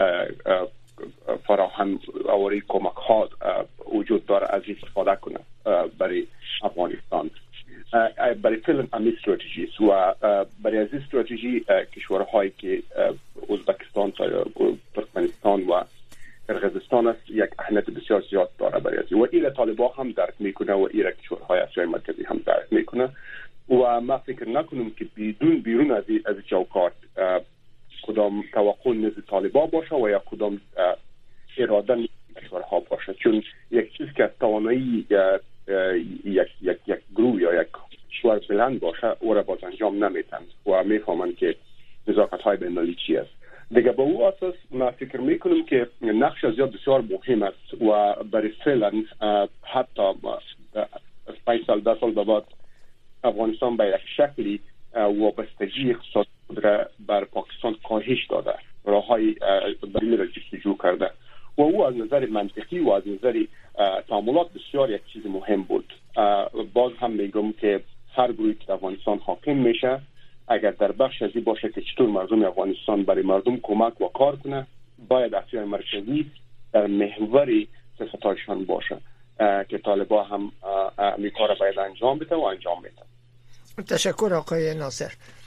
فراهم آوری کمک‌ها وجود داره از استفاده کنه برای افغانستان. برای فعلا امی استراتژی و برای از استراتژی کشورهایی که ازبکستان، ترکمنستان و قرقیزستان است یک اهمیت بسیار زیاد داره برای از و ایره طالبان هم درک میکنه و ایره کشورهای آسیای مرکزی هم درک میکنه و ما فکر نکنم که بدون بیرون از از چوکات کدام توقع نزد طالبان باشه و یا کدام اراده کشورها باشه، چون یک چیز که توانایی یک یک یک گروه یا یک کشور بلند باشه او را باز انجام نمیتن و میفهمن که نزاکت‌های بین‌المللی چی است. دیگه با او اساس ما فکر میکنم که نقش زیاد بسیار مهم است و برای فعلا حتی پنج سال ده سال بعد افغانستان به یک شکلی وابستگی اقتصادی را بر پاکستان کاهش داده، راههای بدیل را جستجو کرده و او از نظر منطقی و از نظر تعاملات بسیار یک چیز مهم بود. باز هم میگم که هر گروهی که افغانستان حاکم میشه اگر در بخش ازی باشه که چطور مردم افغانستان برای مردم کمک و کار کنه، باید آسیای مرکزی در محور سیاست‌هایشان باشه که طالبان هم این کار را باید انجام بده و انجام بده. تشکر آقای ناصر.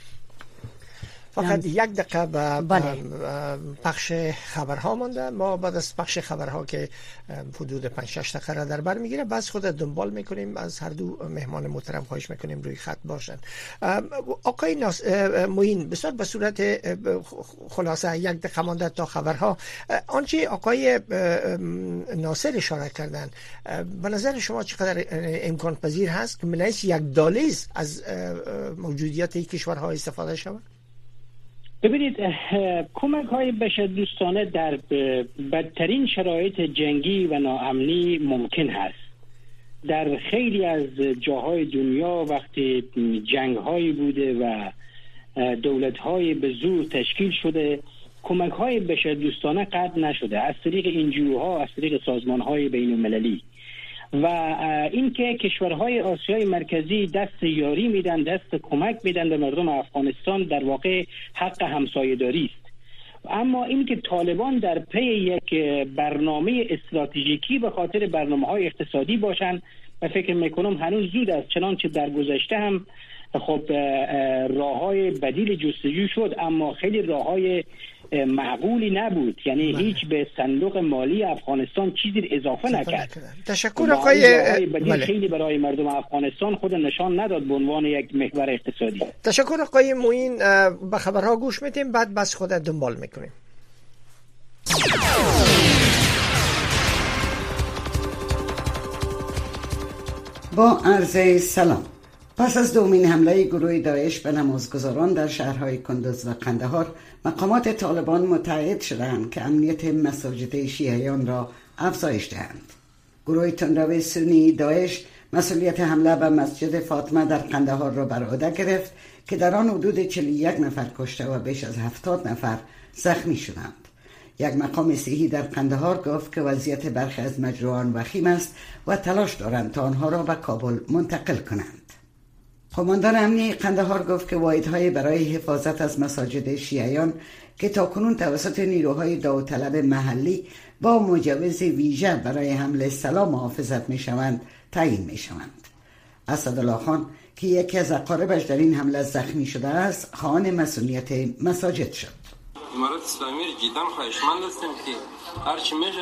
فقط یک دقیقه به پخش خبرها مانده. ما بعد از پخش خبرها که حدود پنج شش دقیقه را در بر میگیره بس خود دنبال میکنیم، از هر دو مهمان محترم خواهش میکنیم روی خط باشن. آقای ناس... معین بسیار به صورت خلاصه یک دقیقه مانده تا خبرها، آنچه آقای ناصر اشاره کردن به نظر شما چقدر امکان پذیر هست که من یک دالیز از موجودیت این کشورها استفاده شود؟ ببینید، کمک های بشردوستانه در بدترین شرایط جنگی و ناامنی ممکن هست. در خیلی از جاهای دنیا وقتی جنگ هایی بوده و دولت های به زور تشکیل شده، کمک های بشردوستانه قطع نشده از طریق انجیوها، از طریق سازمان های بین المللی. و اینکه کشورهای آسیای مرکزی دست یاری میدن، دست کمک میدن به مردم افغانستان، در واقع حق همسایه‌داری است. اما اینکه طالبان در پی یک برنامه استراتژیکی به خاطر برنامه‌های اقتصادی باشند، و فکر میکنم هنوز زود است، چنانچه در گذشته هم خب راههای بدیل جستجو شد اما خیلی راههای معقولی نبود، یعنی بله. هیچ به صندوق مالی افغانستان چیزی اضافه نکرد. تشکر آقای بدیل بله. خیلی برای مردم افغانستان خود نشان نداد به عنوان یک محور اقتصادی. تشکر آقای معین. به خبرها گوش میدیم بعد بس خود دنبال میکنیم. با عرض سلام. پس از دومین حمله گروه داعش به نمازگزاران در شهرهای کندوز و قندهار، مقامات طالبان متعهد شدند که امنیت مساجد شیعیان را افزایش دهند. گروه تندرو سنی داعش مسئولیت حمله به مسجد فاطمه در قندهار را بر عهده گرفت که در آن حدود چهل و یک نفر کشته و بیش از هفتاد نفر زخمی شدند. یک مقام صحی در قندهار گفت که وضعیت برخی از مجروحان وخیم است و تلاش دارند تا آنها را به کابل منتقل کنند. قماندان امنیه قندهار گفت که واحدهای برای حفاظت از مساجد شیعیان که تاکنون توسط نیروهای داوطلب محلی با مجوز ویژه برای حمل سلاح محافظت می شوند تعیین می شوند. اسدالله خان که یکی از اقاربش در این حمله زخمی شده است خواهان مسئولیت مساجد شد. امارت اسلامی جدا خواهشمند هستیم که هرچی میشه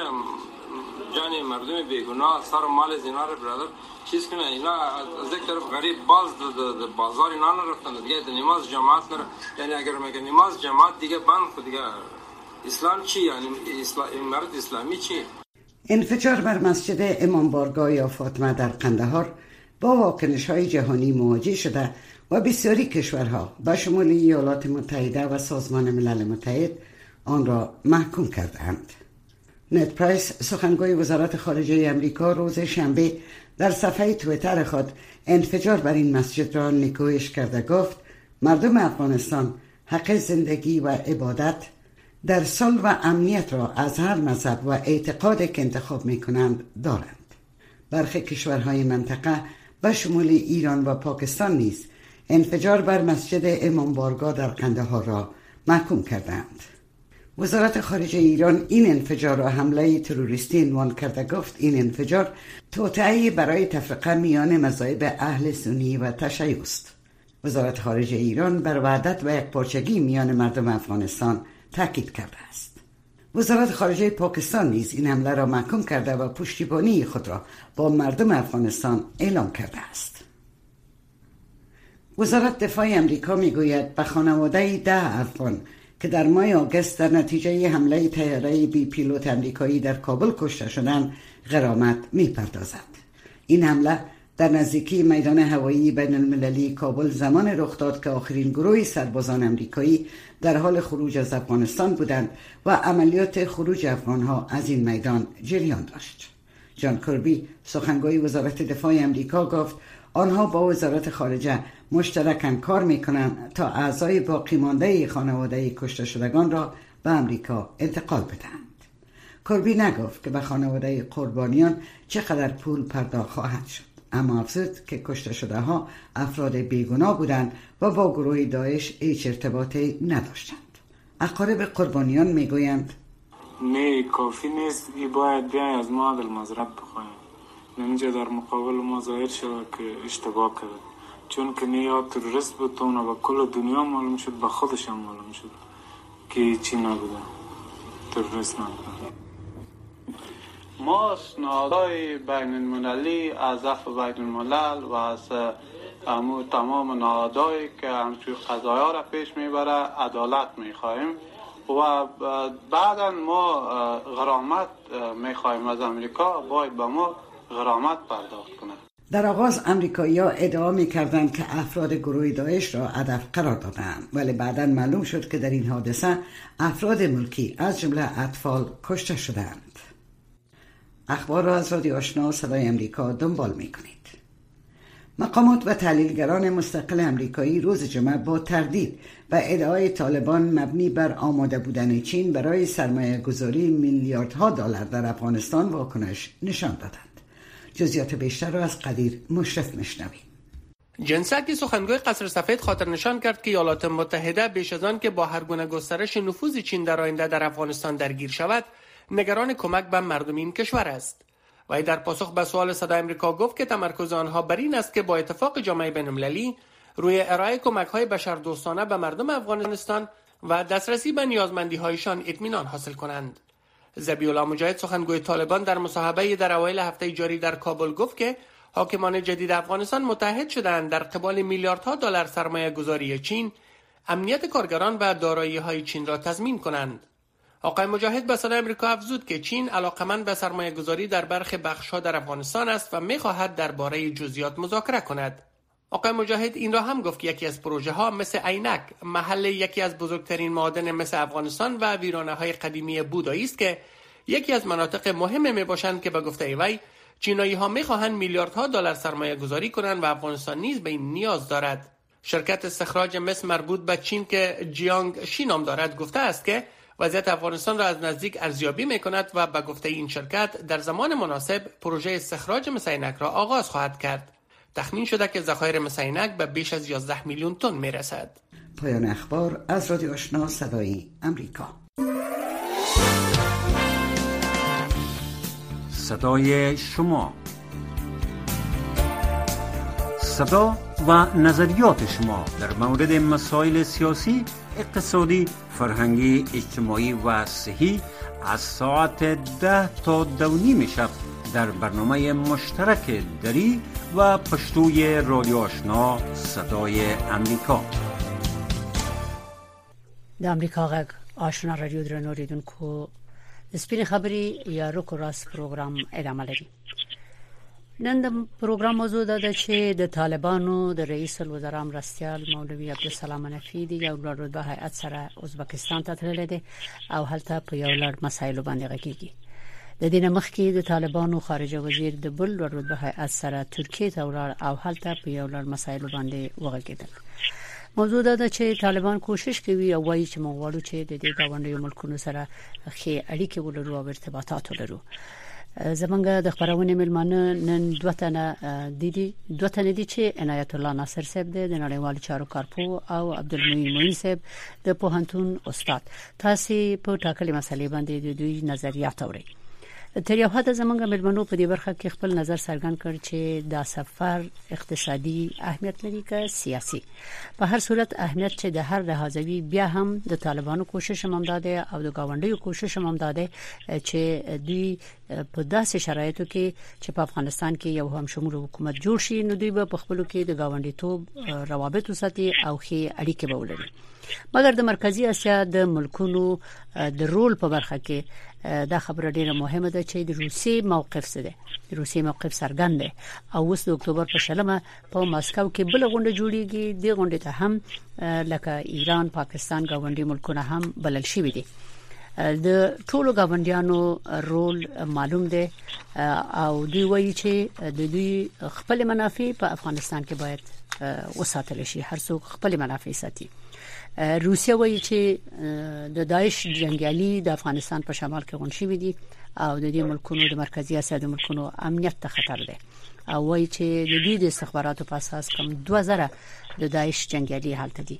جان مردم بیگناه سر مال زینا رو برادر چیز کنه. اینا از یک طرف غریب باز د بازار اینا نرفتن دیگه، د نماز جماعت نر، یعنی اگر میگه نماز جماعت دیگه بند خود دیگه اسلام چی؟ یعنی اسلام امارت اسلامی چی؟ انفجار بر مسجد امام بارگاه یا فاطمه در قندهار با واکنش‌های جهانی مواجه شده و بسیاری کشورها به شمول ایالات متحده و سازمان ملل متحد آن را محکوم کردند. نت پرایس سخنگوی وزارت خارجه امریکا روز شنبه در صفحه توییتر خود انفجار بر این مسجد را نیکویش کرده گفت مردم افغانستان حق زندگی و عبادت در صلح و امنیت را از هر مذهب و اعتقاد که انتخاب می کنند دارند. برخی کشورهای منطقه به شمول ایران و پاکستان نیز انفجار بر مسجد امام بارگاه در قندهار را محکوم کردند. وزارت خارجه ایران این انفجار را حمله تروریستی عنوان کرده گفت این انفجار توطئه‌ای برای تفرقه میان مذاهب اهل سنی و تشیع است. وزارت خارجه ایران بر وحدت و یکپارچگی میان مردم افغانستان تاکید کرده است. وزارت خارجه پاکستان نیز این حمله را محکوم کرده و پشتیبانی خود را با مردم افغانستان اعلام کرده است. وزارت دفاع امریکا میگوید به خانواده ده افغان که در ماه آگوست در نتیجه حمله طیاره بی پیلوت امریکایی در کابل کشته شدند غرامت میپردازد. این حمله در نزدیکی میدان هوایی بین المللی کابل زمان رخ داد که آخرین گروه سربازان امریکایی در حال خروج از افغانستان بودند و عملیات خروج افغانها از این میدان جریان داشت. جان کربی سخنگوی وزارت دفاع امریکا گفت آنها با وزارت خارجه مشترکاً کار میکنند تا اعضای باقی مانده خانواده کشته شدگان را به امریکا انتقال بدهند. کربی نگفت که به خانواده قربانیان چقدر پول پرداخت خواهد شد، اما افزود که کشته شده ها افراد بیگناه بودند و با گروه داعش هیچ ارتباطی نداشتند. اقارب قربانیان میگویند نه کافی نیست، ای باید بیای از ما عدل معذرت بخواهیم. نمیجه در مقابل ما ظاهر شود که اشتباه کرد، چون که نه یا تروریست بود و به کل دنیا معلوم شد، به خودش هم معلوم شد که چی نبوده، تروریست نبوده. ما نهادهای بین المللی از عفو بین الملل و از امو تمام نهادهایی که همچون قضایا را پیش میبره عدالت میخواهیم و بعدا ما غرامت میخواهیم از امریکا، باید به ما غرامت پرداخت کنه. در آغاز امریکایی‌ها ادعا می‌کردند که افراد گروه داعش را هدف قرار دادند، ولی بعداً معلوم شد که در این حادثه افراد ملکی از جمله اطفال کشته شدند. اخبار را از رادیو آشنا صدای امریکا دنبال می‌کنید. مقامات و تحلیلگران مستقل امریکایی روز جمعه با تردید به ادعای طالبان مبنی بر آماده بودن چین برای سرمایه گذاری میلیاردها دلار در افغانستان واکنش نشان دادند. جزئیات بیشتر را از قدیر مشرف میشنویم. جنسک سخنگوی قصر سفید خاطر نشان کرد که ایالات متحده بیش از آن که با هر گونه گسترش نفوذ چین در آینده در افغانستان درگیر شود، نگران کمک به مردم این کشور است. و در پاسخ به سوال صدای آمریکا گفت که تمرکز آنها بر این است که با اتفاق جامعه بین‌المللی روی ارائه کمک‌های بشردوستانه به مردم افغانستان و دسترسی به نیازمندی‌هایشان اطمینان حاصل کنند. ذبیح‌الله مجاهد سخنگوی طالبان در مصاحبه‌ای در اوایل هفته جاری در کابل گفت که حاکمان جدید افغانستان متحد شدند در قبال میلیاردها دلار سرمایه گذاری چین امنیت کارگران و دارایی‌های چین را تضمین کنند. آقای مجاهد به صدای آمریکا افزود که چین علاقمند به سرمایه گذاری در برخی بخش‌ها در افغانستان است و می‌خواهد درباره جزئیات مذاکره کند. آقای مجاهد این را هم گفت که یکی از پروژه‌ها مثل عینک محل یکی از بزرگترین معادن مثل افغانستان و ویرانه‌های قدیمی بودایی است که یکی از مناطق مهم میباشند که به گفته وی چینایی‌ها می‌خواهند میلیاردها دلار سرمایه گذاری کنند و افغانستان نیز به این نیاز دارد. شرکت استخراج مس مربوط به چین که جیانگ شی نام دارد گفته است که وضعیت افغانستان را از نزدیک ارزیابی می‌کند و به گفته این شرکت در زمان مناسب پروژه استخراج مس عینک را آغاز خواهد کرد. تخمین شده که ذخایر مس عینک به بیش از یازده میلیون تن میرسد. پایان اخبار از رادیو آشنا صدای آمریکا. صدای شما، صدا و نظریات شما در مورد مسائل سیاسی، اقتصادی، فرهنگی، اجتماعی و صحی از ساعت ده تا دو نیم شب در برنامه مشترک دری و پشتوی رادیو آشنا صدای امریکا. د امریکا غږ آشنا رادیو درنو ریدونکو، سپین خبری یا روکو راست پروګرام ادامه لري. نن د پروګرام موضوع ده چې د طالبانو د رئیس الوزرا مرستیال مولوی عبدالسلام نفی دی یو لوړ رتبه هیئت سره ازبکستان ته تللی دی او هلته په یو لړ مسایلو باندې غږیږي. د دې مخکې د طالبانو خارجه وزیر د بل لوړ رتبه هیئت سره ترکیه ته ولاړ او هلته په یو لړ مسایلو باندې وغږیدل. موضوع ده چې طالبان کوشش کوي او وایي چې موږ غواړو چې د دې گاونډیو ملکونو سره ښې اړیکې ولرو او ارتباطات ولرو. زمونږ د خبرونه ملمانه نن دوه تنه دي دي دوه تنه دي چې عنایت الله ناصر صاحب د نړیوال چارو کارپو او عبدالمعین معین صاحب د پوهنتون استاد. تاسو په ټاکلې مسلې باندې د دوی نظریات اورئ. تر یو حد زمونږ ملمنو په دې برخه کې خپل نظر څرګند کړ چې دا سفر اقتصادي اهمیت لري که سیاسي. په هر صورت اهمیت چې د هر لحاظوي بیا هم د طالبانو کوشش هم داده او د گاونډیو کوشش هم داده چې دوی په داسې شرایطو کې چې په افغانستان کې یو هم شمول حکومت جوړ شي نو دوی به په خپلو کې د گاونډیتوب روابط وساتي او ښې اړیکې به ولري. مګر د مرکزی اسیا د ملکونو د رول په برخه کې دا خبره ډیره مهمه ده چې د روسي موقف څه ده. د روسي موقف څرګند دی او اوس د اکتوبر په شلمه په ماسکو کې بل غونډه جوړیږي. د غونډې ته هم لکه ایران، پاکستان غونډې ملکونه هم بلل شوي دي. د ټولو غونډیانو رول معلوم دی او دوی وایي چې د دوی خپل منافع په افغانستان کې باید وساتل شي. هر څوک خپل منافع ساتي. روسیا وایي چې د داعش جنگیالي د افغانستان په شمال کې غونډ شوي دي او د دې ملکونو د مرکزی اسیا د ملکونو امنیت ته خطر دی او وایي چې د دوی د استخباراتو په اساس کم دوه زره د داعش جنگیالي حالت دي.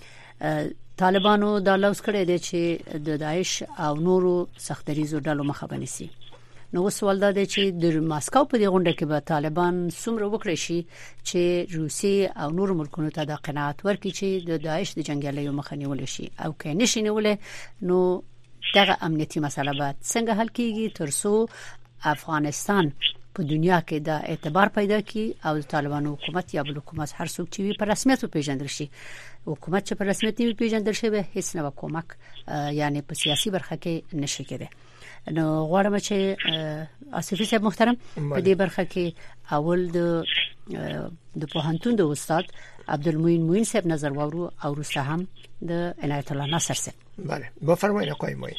طالبانو دا لوز کړی دی چې د داعش او نورو سختریزو ډلو مخه ونیسي. نو سوال دا دی چې د ماسکو په دې غونډه کې به طالبان څومره وکړي شي چې روسي او نور ملکونو ته د قناعت ورکړي چې د داعش د جنگیالیو مخه نیول شي او که نشي نیول نو دغه امنیتي مسله به څنګه حل کیږي ترڅو افغانستان په دنیا کې د اعتبار پیدا کړي او د طالبانو حکومت یا بل حکومت هر څوک چې وي په رسمیت پیژندل شي. حکومت چې په رسمیت وي پیژندل شي به هیڅ نه کومک یعنی په سیاسي برخه کې نشي کېده. نو غواړم چې آصفي صاحب محترم په دې برخه کې اول د د پوهنتون د استاد عبدالمعین معین صاحب نظر واورو او وروسته هم د عنایت الله ناصر صاحب. بله بفرمایید آقای معین.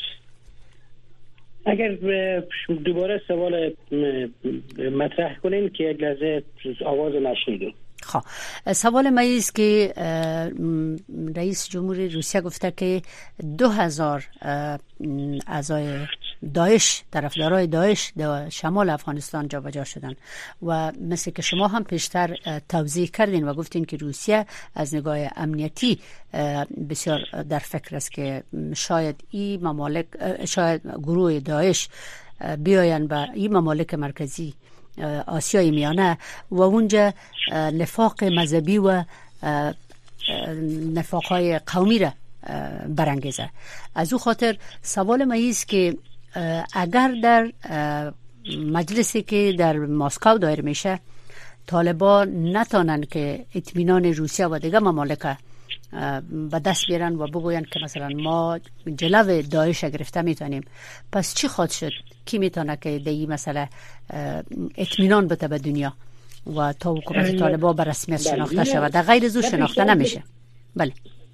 اگر دوباره سوال مطرح کنین که یک لحظه آواز نشنیدیم. خب سوال من است که رئیس جمهور روسیه گفته که دو هزار اعضای داعش طرفدارای داعش در شمال افغانستان جابجا شدن و مثل که شما هم پیشتر توضیح کردین و گفتین که روسیه از نگاه امنیتی بسیار در فکر است که شاید این ممالک شاید گروه داعش بیاین به این ممالک مرکزی آسیای میانه و اونجا نفاق مذهبی و نفاقهای قومی را برانگیزه. از او خاطر سوال ما است که اگر در مجلسی که در مسکو دایر میشه طالبان نتانن که اطمینان روسیه و دیگه ممالک به دست بیارن و بگوین که مثلا ما جلو داعش گرفته میتونیم، پس چی خواهد شد؟ کی میتونه که در این مسئله اطمینان بده به دنیا و تا حکومت طالبان به رسمیت شناخته شود؟ در غیر از او شناخته نمیشه. بله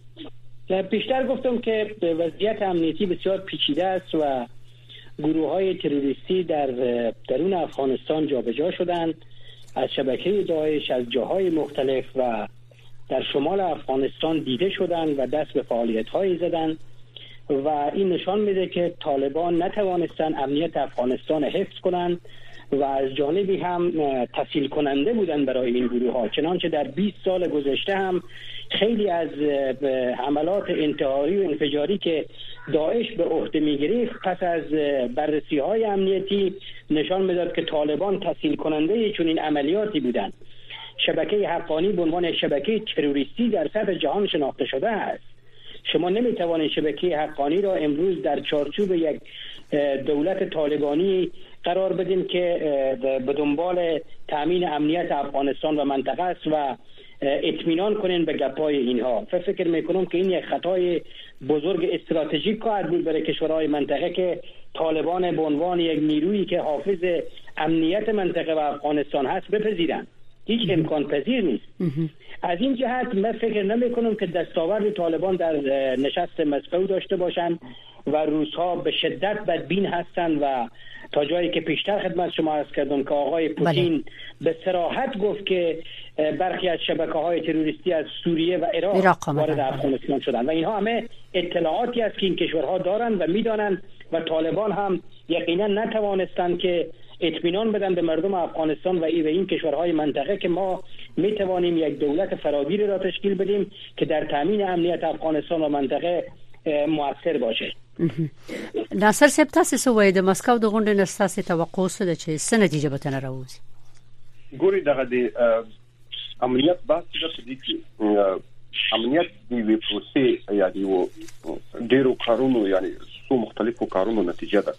پیشتر گفتم که وضعیت امنیتی بسیار پیچیده است و گروه های تروریستی در درون افغانستان جابجا شدند، از شبکه داعش از جاهای مختلف و در شمال افغانستان دیده شدند و دست به فعالیت های زدند و این نشان میده که طالبان نتوانستند امنیت افغانستان حفظ کنند و از جانبی هم تسهیل کننده بودند برای این گروه ها. چنانچه در بیست سال گذشته هم خیلی از حملات انتحاری و انفجاری که داعش به عهده میگرفت پس از بررسی های امنیتی نشان میداد که طالبان تسهیل کننده چون این عملیاتی بودند. شبکه حقانی به عنوان شبکه تروریستی در سطح جهان شناخته شده است. شما نمیتوانید شبکه حقانی را امروز در چارچوب یک دولت طالبانی قرار بدیم که به دنبال تامین امنیت افغانستان و منطقه است و اطمینان کنین به گپای اینها. فکر میکنم که این یک خطای بزرگ استراتژیک خواهد بود برای کشورهای منطقه که طالبان به عنوان یک نیرویی که حافظ امنیت منطقه و افغانستان هست بپذیرند. هیچ امکان پذیر نیست. از این جهت من فکر نمی کنم که دستاورد طالبان در نشست مسکو داشته باشند و روس‌ها به شدت بدبین هستند و تا جایی که پیشتر خدمت شما عرض کردم که آقای پوتین به صراحت گفت که برخی از شبکه‌های تروریستی از سوریه و عراق وارد افغانستان شدند و اینها همه اطلاعاتی است که این کشورها دارند و می‌دانند و طالبان هم یقینا نتوانستند که اطمینان بدن به مردم افغانستان و این کشورهای منطقه که ما میتوانیم یک دولت فراگیر را تشکیل بدیم که در تامین امنیت افغانستان و منطقه مؤثر باشه. ناصر صاحب تاسو سوې د مسکو د غونډې نستاسې توقع څه ده چې څه نتیجه به تنه راوځي؟ ګوري دغه د امنیت بحث د دې کې امنیت د وی پروسې یا د ډیرو کارونو یعنی څو مختلفو کارونو نتیجه ده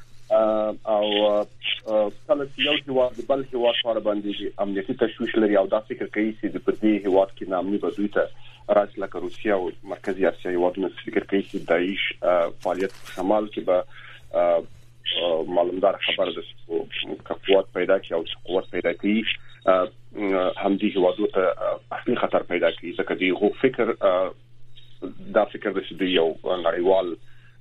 او کله چې یو هیواد د بل هیواد سره باندې امنیتي تشویش لري او دا فکر کوي چې د دې هیواد کې نامني بدوي ته راځي لکه روسیا او مرکزی اسیا هیوادونه فکر کوي چې داعش فعالیت شمال کې به معلومدار خبر ده چې قوت پیدا کوي او قوت پیدا کوي هم دي هیوادو ته اصلي خطر پیدا کوي ځکه دی غو فکر دا فکر د دې یو نړیوال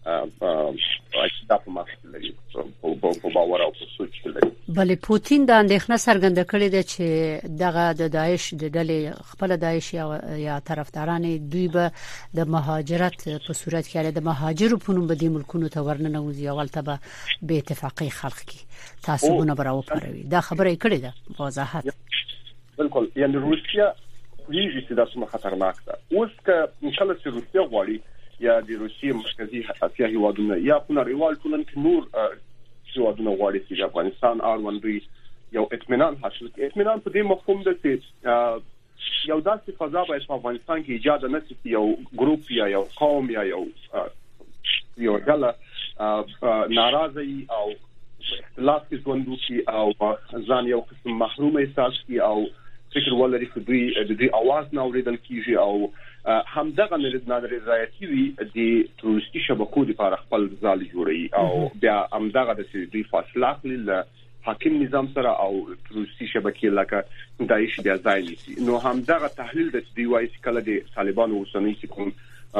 دا په ماسه لري په باور او په سوچ لري. بلې پوتین د اندېښنه څرګنده کړې ده چې دغه د داعش د ډلې خپل داعش یا یا طرفداران دوی به د مهاجرت په صورت کې د مهاجرو په نوم به د ملکونو ته ورننوځي او ولته به به اتفاقی خلق کی تعصبونه براو پروي. دا خبره یې کړې ده وضاحت. بالکل یعنی روسیا ویږي چې دا څومره خطرناک ده. اوس که انشاءالله چې روسیا غواړي یا د روسیې مرکزی اسیا هیوادونه یا په نړیوال ټولنه کې نور هیوادونه غواړي چې افغانستان اړوند یو اطمینان حاصل کړي. اطمینان په دې مفهوم ده چې یو داسې فضا باید په افغانستان کې ایجاد نه شي یو ګروپ یا یو قوم یا یو یو ډله ناراضي او اختلاف کې ژوند وکړي او ځان یو قسم محروم احساس کړي او فکر ولري چې دوی د دې आवाज نه اوریدل کیږي او همدغه نارضایتي وي د تروریستي شبکو لپاره خپل ځال جوړي او بیا همدغه د دوی فاصله ل حاکم نظام سره او تروریستي شبکې لکه داعش د ځای نیسي. نو همدغه تحلیل د دی وایي چې کله د طالبانو اوسنۍ کوم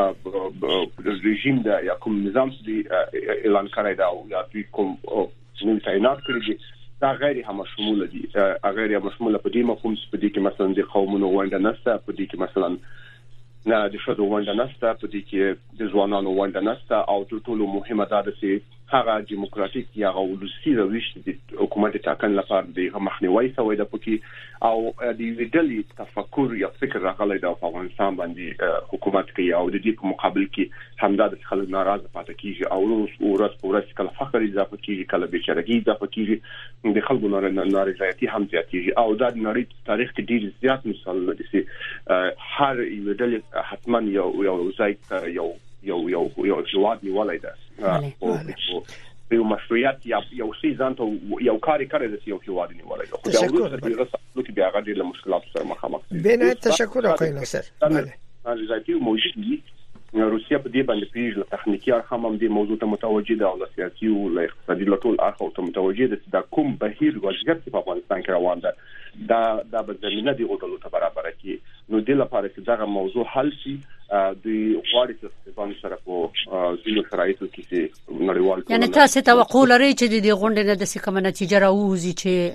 رژیم د یا کوم نظام چې اعلان کړی دا او یا دوی کوم نو تعینات کړی دي دا غیر هم شمول دي. غیر هم شمول په دې مفهوم چې په دې کې مثلا د قومونو ونده نشته، په دې کې مثلا نه د شادو ونده نشته، په دې کې د ځوانانو ونده نشته او تر ټولو مهمه دا ده چې هغه دیموکراتیک یا ولسی روش د حکومت ټاکن لپاره د مخنیوي سوی د پکی او د ویډلی تفکر یا فکر راغلی د افغانستان باندې حکومت کوي او د دې په مقابل کې همدا د خلک ناراضه پاتې کیږي او ورځ په ورځ کله فقر اضافه کیږي کله بیچارهګي اضافه کیږي د خلکو نارضایتي هم زیاتېږي او دا د نړۍ تاریخ کې ډیر زیات مثالونه دي چې هر ویډلی حتما یو یو ځای یو یو یو یو جواد نیولای ده او یو مشروعیت یا یو شی ځان ته یو کاری کړی د یو هیواد نیولای خو دا ورته د لکه بیا غږی له مشکلات سره مخامخ دي. بنه تشکر آقای ناصر. بله نارضایتي موجود دي. روسیه په دې باندې پیژ له تخنیکی اړخ هم دې موضوع ته متوجه ده او له سیاسي او له اقتصادي له ټول اړخ ته متوجه ده چې دا کوم بهیر وضعیت په افغانستان کې روان ده دا دا به زمينه دی غوډلو ته برابر کی نو د لپاره چې دا موضوع حل شي د غواړي چې باندې سره په ځینو شرایطو کې چې نړیوال یعنی تاسو توقع لرئ چې د غونډې نه د څه کومه نتیجه راوځي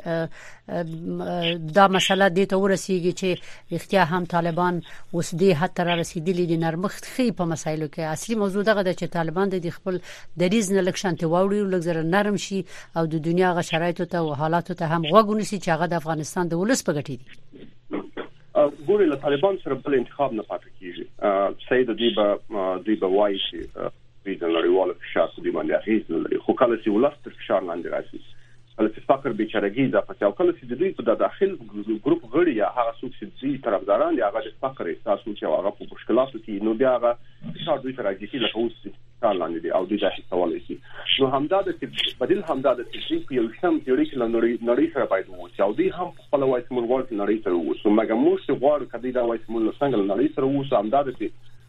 چې دا مسله د ته ورسیږي چې اختیار هم طالبان اوس دې حد تر رسیدلی دي نرمخت خي په مسایلو کې اصلي موضوع دغه د چې طالبان د خپل دریز نه لکشن ته واوړي او لږ نرم شي او د دنیا غ شرایطو ته او حالاتو ته هم غوږ ونیسي چې هغه د افغانستان د ولس په ګټه دي. ګوري له طالبان سره بل انتخاب نه پاتې کیږي سید دی به دی به وایي چې د نړیوالو فشار په باندې اغیز نه لري خو کله چې ولست فشار لاندې راځي کله چې فقر بیچارهګي اضافه او کله چې د دوی په داخل ګروپ غړي یا هغه څوک چې دوی طرفداران دي هغه د فقر احساس کوي هغه په مشکلاتو کې نو بیا هغه فشار دوی سره راځي لکه اوس فشار لاندې دي او دوی د حسابولای شي نو همدا د بدیل همدا د چې په یو شم تیوري کې نړۍ نړۍ سره باید وو او دوی هم خپل وایي چې موږ نړۍ سره وو سو مګر موږ غواړو کدی دا وایي چې موږ څنګه نړۍ سره وو همدا د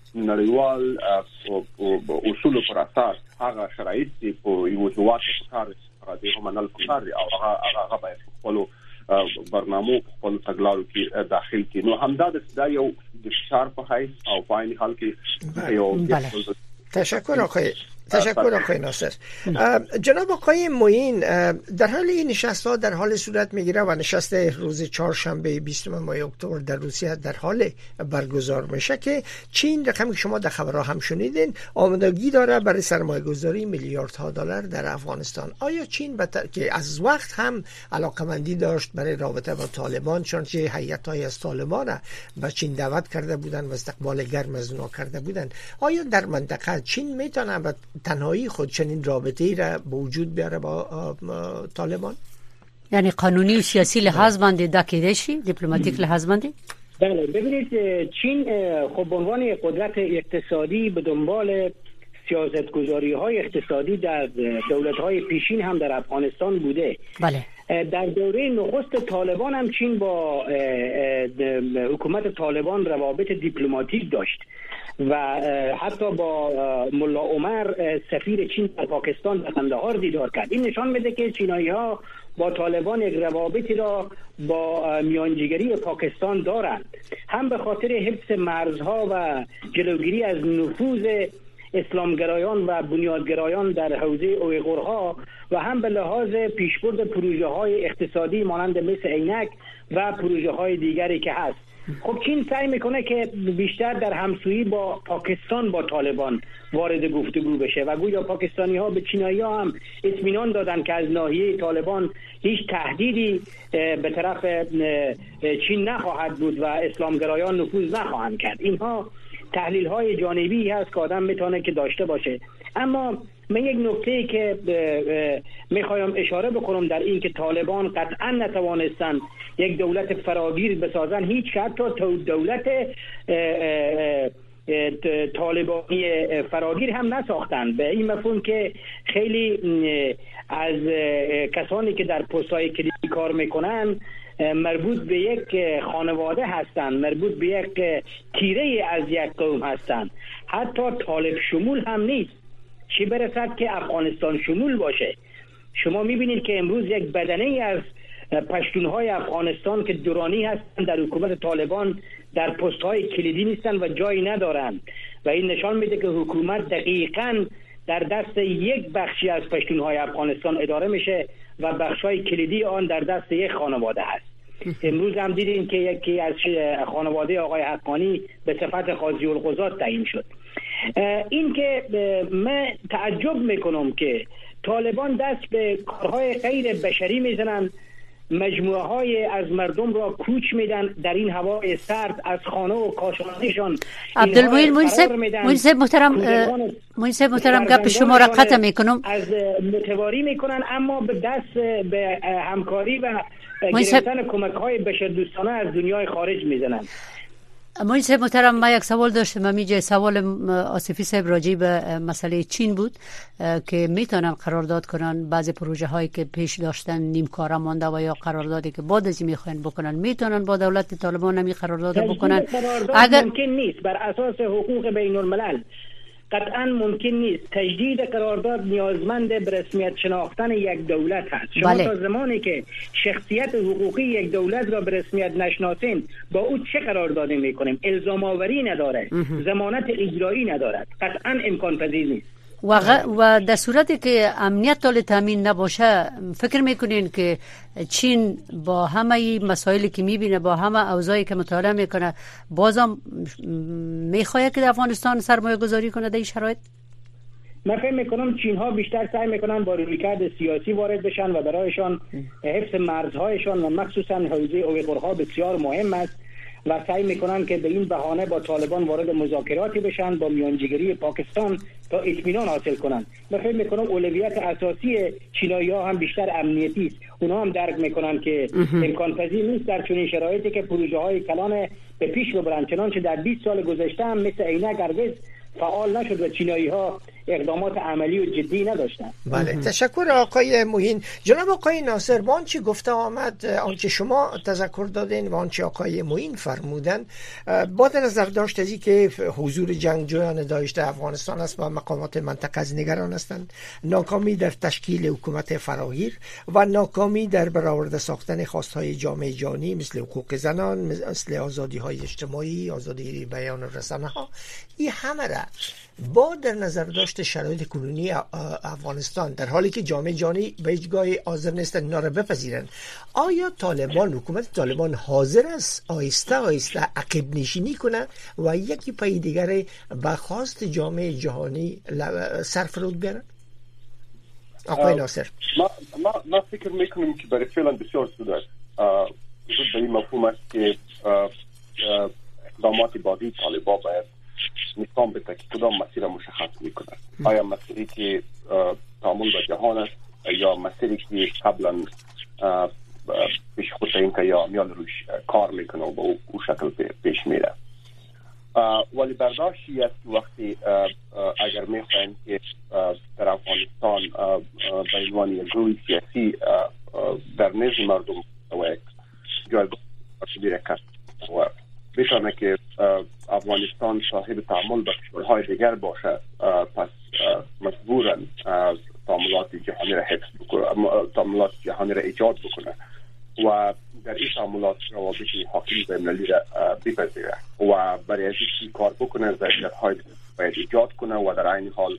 نړیوال اصول پر اساس هغه شرایط چې په یو ځوات کار راځي هم نه لکاري او هغه هغه باید خپل برنامه خپل تګلارو کې داخل کې نو همدا د یو د شار په حیث او پاین حال کې یو تشکر آقای تشکر آقای ناصر. جناب آقای معین در حال این نشست ها در حال صورت میگیره و نشست روز چهارشنبه بیستم ماه اکتبر در روسیه در حال برگزار میشه که چین رقمی که شما در خبرها هم شنیدین آمادگی داره برای سرمایه گذاری میلیاردها دلار در افغانستان. آیا چین بتر... که از وقت هم علاقمندی داشت برای رابطه با طالبان چون که هیئت‌های از طالبان به چین دعوت کرده بودند و استقبال گرم از اونها کرده بودند آیا در منطقه چین میتونه به تنهایی خود چنین رابطه‌ای را به وجود بیاره با طالبان؟ یعنی قانونی و سیاسی لحاظ باندې دا کېدای شي دیپلماتیک لحاظ باندې؟ بله ببینید چین خب به عنوان قدرت اقتصادی به دنبال سیاست‌گذاری‌های اقتصادی در دولت‌های پیشین هم در افغانستان بوده. بله. در دوره نخست طالبان هم چین با حکومت طالبان روابط دیپلماتیک داشت و حتی با ملا عمر سفیر چین در پاکستان در قندهار دیدار کرد. این نشان میده که چینایی‌ها با طالبان یک روابطی را با میانجیگری پاکستان دارند، هم به خاطر حفظ مرزها و جلوگیری از نفوذ اسلامگرایان و بنیادگرایان در حوزه اویغورها و هم به لحاظ پیشبرد پروژه‌های اقتصادی مانند مثل عینک و پروژه‌های دیگری که هست. خب چین سعی میکنه که بیشتر در همسویی با پاکستان با طالبان وارد گفتگو بشه و گویا پاکستانی ها به چینایی ها هم اطمینان دادن که از ناحیه طالبان هیچ تهدیدی به طرف چین نخواهد بود و اسلامگرایان نفوذ نخواهند کرد. اینها تحلیل های جانبی هست که آدم میتونه که داشته باشه. اما من یک نکته‌ای که میخوایم اشاره بکنم در این که طالبان قطعا نتوانستند یک دولت فراگیر بسازن، هیچ که حتی دولت طالبانی فراگیر هم نساختند، به این مفهوم که خیلی از کسانی که در پست‌های کلیدی کار میکنن مربوط به یک خانواده هستند، مربوط به یک تیره از یک قوم هستند، حتی طالب شمول هم نیست، چی برسد که افغانستان شمول باشه. شما میبینید که امروز یک بدنه از پشتونهای افغانستان که دورانی هستند در حکومت طالبان در پست‌های کلیدی نیستند و جایی ندارند و این نشان میده که حکومت دقیقاً در دست یک بخشی از پشتونهای افغانستان اداره میشه و بخش‌های کلیدی آن در دست یک خانواده هست. امروز هم دیدیم که یکی از خانواده آقای حقانی به صفت قاضی القضات تعیین شد. این که من تعجب میکنم که طالبان دست به کارهای غیر بشری میزنند، مجموعه های از مردم را کوچ میدن در این هوای سرد، از خانه و کاشانهشان. عبدالمعین موین محترم موین محترم گپ شما را قطع میکنم. از متواری میکنن اما به دست به همکاری و گرفتن کمک های بشردوستانه از دنیای خارج میزنن. موین صاحب محترم، من یک سوال داشتم. همیشه سوال آصفی صاحب راجع به مسئله چین بود که میتونن قرارداد کنن بعضی پروژه هایی که پیش داشتن نیم کاره مانده و یا قراردادی که بعد از این میخواین بکنن، میتونن با دولت طالبان نمی قرارداد بکنن؟ اگر ممکن نیست بر اساس حقوق بین الملل، قطعا ممکن نیست. تجدید قرارداد نیازمند به رسمیت شناختن یک دولت هست. شما بله. تا زمانی که شخصیت حقوقی یک دولت را به رسمیت نشناسین، با او چه قراردادی میکنیم؟ الزام آوری نداره، ضمانت اجرایی ندارد، قطعا امکان پذیر نیست. و, غ... و در صورتی که امنیت طال تامین نباشه، فکر میکنین که چین با همه مسائلی که میبینه، با همه اوضاعی که مطالعه میکنه، بازم میخواد که در افغانستان سرمایه گذاری کنه در این شرایط؟ من فکر میکنم چین ها بیشتر سعی میکنن با رویکرد سیاسی وارد بشن و برایشان حفظ مرزهایشان و مخصوصا حوزه اویغورها بسیار مهم است و سعی میکنن که به این بهانه با طالبان وارد مذاکراتی بشن، با میانجیگری پاکستان تا اطمینان حاصل کنن. من فکر میکنم اولویت اساسی چینایی‌ها هم بیشتر امنیتی است. اونها هم درک میکنن که امکان پذیر نیست در چنین شرایطی که پروژه های کلان به پیش ببرن، چنانچه در بیست سال گذشته هم مثل عینک هرگز فعال نشد و چینایی‌ها اقدامات عملی و جدی نداشتن. بله، تشکر آقای موین. جناب آقای ناصر، با آنچه گفته آمد، آنچه شما تذکر دادین و آنچه آقای موین فرمودن، با نظر داشت از که حضور جنگجویان داعش در افغانستان است و مقامات منطقه از نگران هستند، ناکامی در تشکیل حکومت فراگیر و ناکامی در برآورده ساختن خواستهای جامعه جهانی مثل حقوق زنان، مثل آزادی های اجتماعی، آزادی بیان و رسانه ها، این همه را با در نظر داشت شرایط کنونی افغانستان، در حالی که جامعه جهانی به هیچ گاه حاضر نیست اینا را بپذیرند، آیا طالبان، حکومت طالبان حاضر است آهسته آهسته عقب نشینی کنه و یکی پای دیگر به خواست جامعه جهانی سرفرود بیاره؟ آقای ناصر، ما ما ما فکر میکنیم که برای فعلا بسیار زود است. زود به این مفهوم است که اقدامات بعدی طالبان باید نظام بده که کدام مسیر مشخص میکنه. آیا مسیری که تعامل با جهان است یا مسیری که قبلا پیش خود این که یا میان روش کار میکنه و با او شکل پیش میره. ولی برداشتی است وقتی اگر میخواین که در افغانستان به عنوان یک گروه سیاسی در نزد مردم و یک جایگاه تشکیل کرد و بتونه که افغانستان صاحب تعامل با کشورهای دیگر باشه، پس مجبورن تعاملات جهانی را حفظ بکنه، تعاملات جهانی را ایجاد بکنه و در این تعاملات روابط حاکم بین‌المللی را بپذیره و برای از این کار بکنه، ظرفیت‌های باید ایجاد کنه و در این حال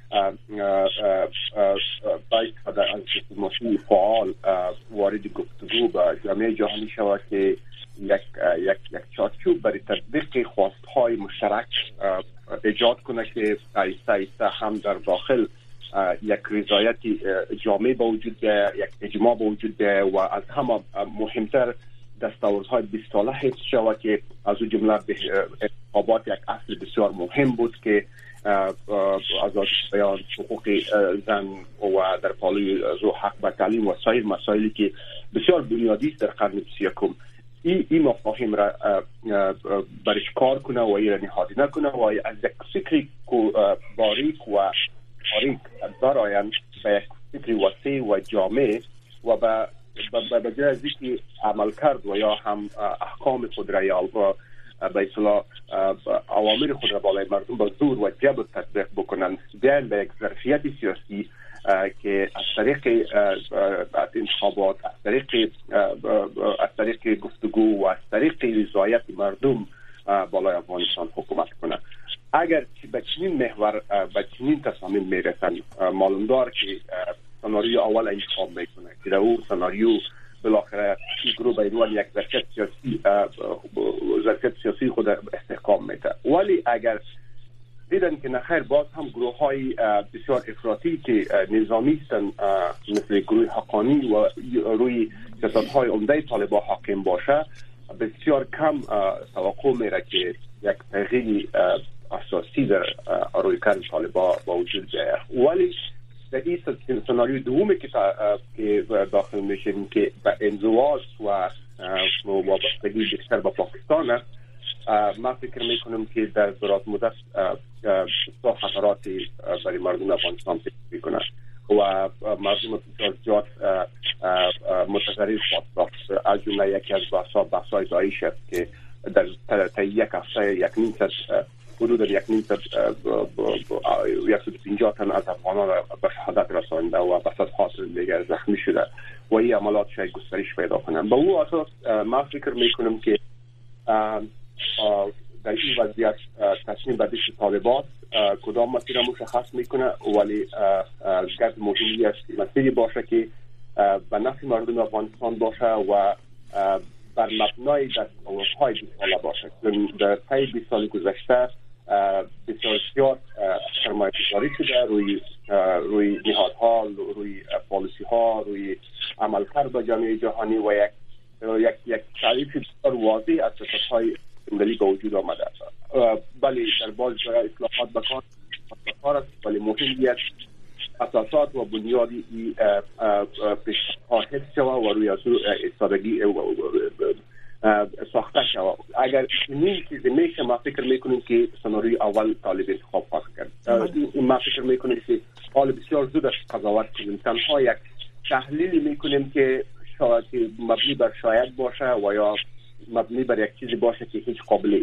باید از دیپلماسی فعال وارد گفتگو با جامعه جهانی شود که یک یک یک چارچوب برای تطبیق خواست‌های مشترک ایجاد کنه که آیسته آیسته هم در داخل یک رضایت جامع با وجود ده، یک اجماع با وجود ده و از همه مهمتر دستاوردهای بیست ساله حفظ شود که از اون جمله انتخابات یک اصل بسیار مهم بود که آزادی بیان، حقوق زن و در پالوی زو حق به تعلیم و سایر مسائلی که بسیار بنیادی است در قرن بیست و یکم، این این مفاهیم را برش کار کنه و این را نهادی نکنه و از یک فکری باریک و باریک درآیند به یک فکری وسیع و جامع و به به جای از اینکه عمل کرد و یا هم احکام خود را یا به اصطلاح اوامر خود را بالای مردم با زور و جبر تطبیق بکنند، بیان به یک ظرفیت سیاسی که از طریق انتخابات، از طریق از طریق گفتگو و از طریق رضایت مردم بالای افغانستان حکومت کنه. اگر به چنین محور به چنین تصامیم میرسن، معلومدار که سناریو اول انتخاب میکنه که در اون سناریو بالاخره این گروه به عنوان یک ظرفیت سیاسی ظرفیت سیاسی خود استحکام میده. ولی اگر دیدن که نخیر باز هم گروه های بسیار افراطی که نظامی هستند مثل گروه حقانی و روی سیاست های عمده طالبان حاکم باشه بسیار کم توقع میره که یک تغییر اساسی در رویکرد طالبان با وجود بیاید. ولی در این سناریوی دومی که که داخل میشیم که به انزواج و وابستگی بیشتر با پاکستان است، ما فکر میکنم که در دراز مدت بسیار خطراتی برای مردم افغانستان پیش میکنه و مردم زیاد متضرر خواهد ساخت. از جمله یکی از بحث‌ها بحث‌های داعش است که در تا یک هفته یک نیم صد حدود یک نیم صد صد و پنجاه تن از افغانان به شهادت رسانده و بسیار خاطر دیگر زخمی شده و این عملات شاید گسترش پیدا کنند. به او اساس ما فکر میکنم که در این وضعیت تصمیم به دست طالبان کدام مسیر مشخص میکنه، ولی گرد مهمی است مسیری باشه که به نفع مردم افغانستان باشه و بر مبنای دستاوردهای بیست ساله باشه. در طی بیست سال گذشته بسیار زیاد سرمایه گذاری شده روی روی نهادها، روی پالیسی ها، روی عملکرد با جامعه جهانی و یک یک یک تعریف بسیار واضح از سیاست‌های ملی به وجود آمده. بله در باز برای اصلاحات بکار بکار است، ولی مهم است اساسات و بنیادی پیش‌ها حفظ شود و روی اساس استادگی ساخته شود. اگر این چیزی میشه ما فکر میکنیم که سناریوی اول طالب انتخاب خواهد کرد. ما فکر میکنیم که حال بسیار زود است قضاوت کنیم. تنها یک تحلیلی میکنیم که شاید مبنی بر شاید باشه و یا مبنی بر یک چیزی باشه که هیچ قابل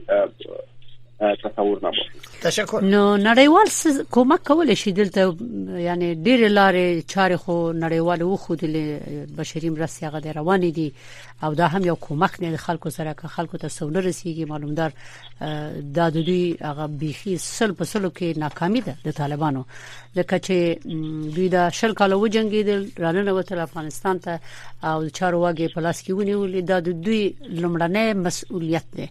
تصور نباشه. تشکر. نو نړیوال کومک کول شي دلته یعنی ډېر لارې چارې خو نړیوال وو خو د بشري مرستې هغه روانې دي او دا هم یو کومک نه خلکو سره که خلکو ته سونه رسیږي معلومدار دا د دوی هغه بيخي سل په سلو کې ناکامي ده د طالبانو لکه چې دوی دا شل کال و جنگیدل رانه وته افغانستان ته او چارو واګي پلاس کې ونیول دا د دوی لمړنۍ مسؤلیت ده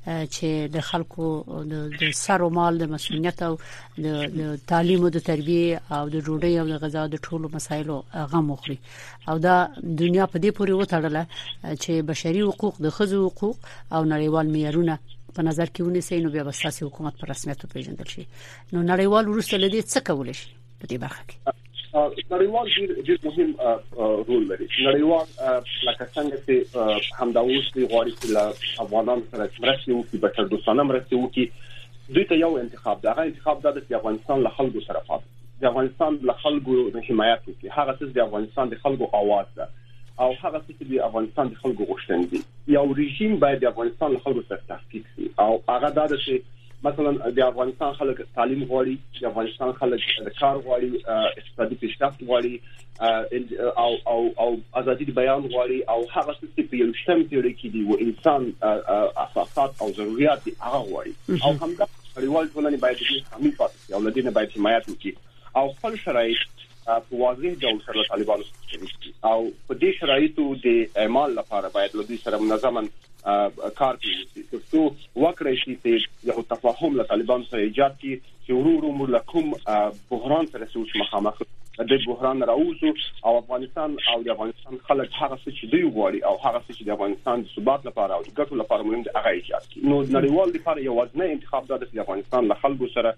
چې د خلکو د سر او مال د مسؤلیت او د تعلیم او د تربیه او د ډوډۍ او د غذا د ټولو مسایلو غم وخوري او دا دنیا په دې پورې وتړله چې بشري حقوق د ښځو حقوق او نړیوال معیارونه په نظر کې ونیسي نو بیا به سیاسي حکومت په رسمیت پیژندل شي. نو نړیوال وروسته لدی څه کول شي په دې برخه کې؟ نړیوال ډېر مهم رول لري. نړیوال لکه څنګه چې همدا اوس دی غواړي چې افغانان سره مرسته وکړي، بشر دوستانه مرسته وکړي. دوی ته یو انتخاب ده، هغه انتخاب ده چې افغانستان له خلکو سره پاتې د افغانستان له خلکو حمایت وکړي. هغه څه د افغانستان د خلکو आवाज ده او هغه څه چې د افغانستان د خلکو غوښتنې دي. یو رژیم باید د افغانستان له خلکو سره تحقیق شي او هغه دا ده چې مثلا د افغانستان خلک تعلیم غواړي، د افغانستان خلک د کار غواړي، اقتصادي پیشرفت غواړي او او او ازادي بیان غواړي او هغه څه چې په یو شتم پیړۍ کې دي و انسان اساسات او ضرورت هغه غواړي او همدا نړیوال ټولنې باید دې حمایت وکړي او لدینه باید حمایت وکړي او خپل شرایط په واضح ډول سره طالبانو او په دې شرایطو د اعمال لپاره باید له دې سره منظم کار کوي ترڅو وکړي چې یو تفاهم له طالبانو سره ایجاد کړي چې ورو ورو موږ له کوم بحران سره سوچ مخامخ د بحران راوځو او افغانستان او د افغانستان خلک هغه څه چې دوی غواړي او هغه څه چې د افغانستان د ثبات لپاره او د ګټو لپاره مهم دي هغه ایجاد کړي. نو نړیوال لپاره یو ځنه انتخاب ده چې افغانستان له خلکو سره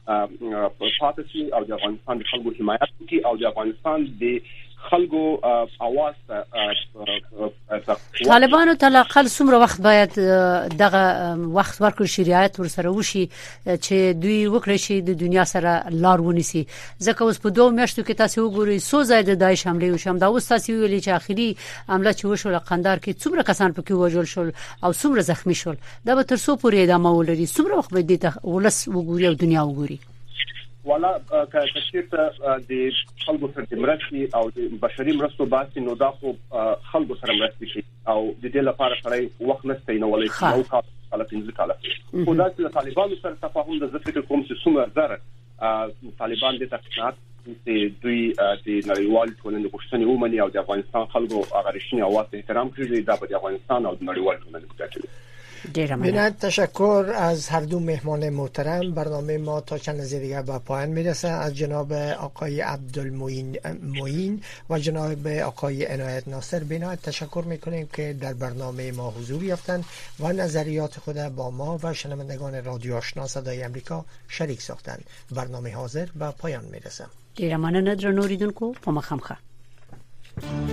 پاتې شي او د افغانستان د خلکو حمایت وکړي او د افغانستان د خلکو اواز طالبانو ته لاقل څومره وخت باید دغه وخت ورکړي شریعت ورسره وشي چې دوی وکړي شي د دنیا سره لار ونیسي. ځکه اوس په دوه میاشتو کې تاسو وګورئ سو زائد داعش حمله وشم دا اوس تاسو ویلي چې اخري حمله چې وشو قندار کې څومره کسان پکې وژل شول او څومره زخمی شول دا به تر څو پورې ادامه ولري. څومره وخت به دې ولس وګوري او دنیا وګوري؟ ولا کچېرته د خلکو سره مرستې او د بشري مرستو باسي نو دا خو خلکو سره مرستې شي او د دې لپاره سره وخت نشته نو ولې یو کال کله پنځه کال خو دا چې طالبانو سره تفاهم د ذکر کوم چې څومره زره طالبان د تقنات چې دوی د نړیوال ټولنې غوښتنې ومني او د افغانستان خلکو هغه رښتینی اواز احترام کړي دا په افغانستان او د نړیوال ټولنې کې بینایت تشکر از هر دو مهمان محترم. برنامه ما تا چند لحظه دیگر به پایان میرسه. از جناب آقای عبدالمعین معین و جناب آقای عنایت ناصر بینایت تشکر میکنیم که در برنامه ما حضور یافتند و نظریات خود با ما و شنوندگان رادیو آشنا صدای امریکا شریک ساختند. برنامه حاضر به پایان میرسه. ډیره مننه درنو اوریدونکو، په مخه مخه.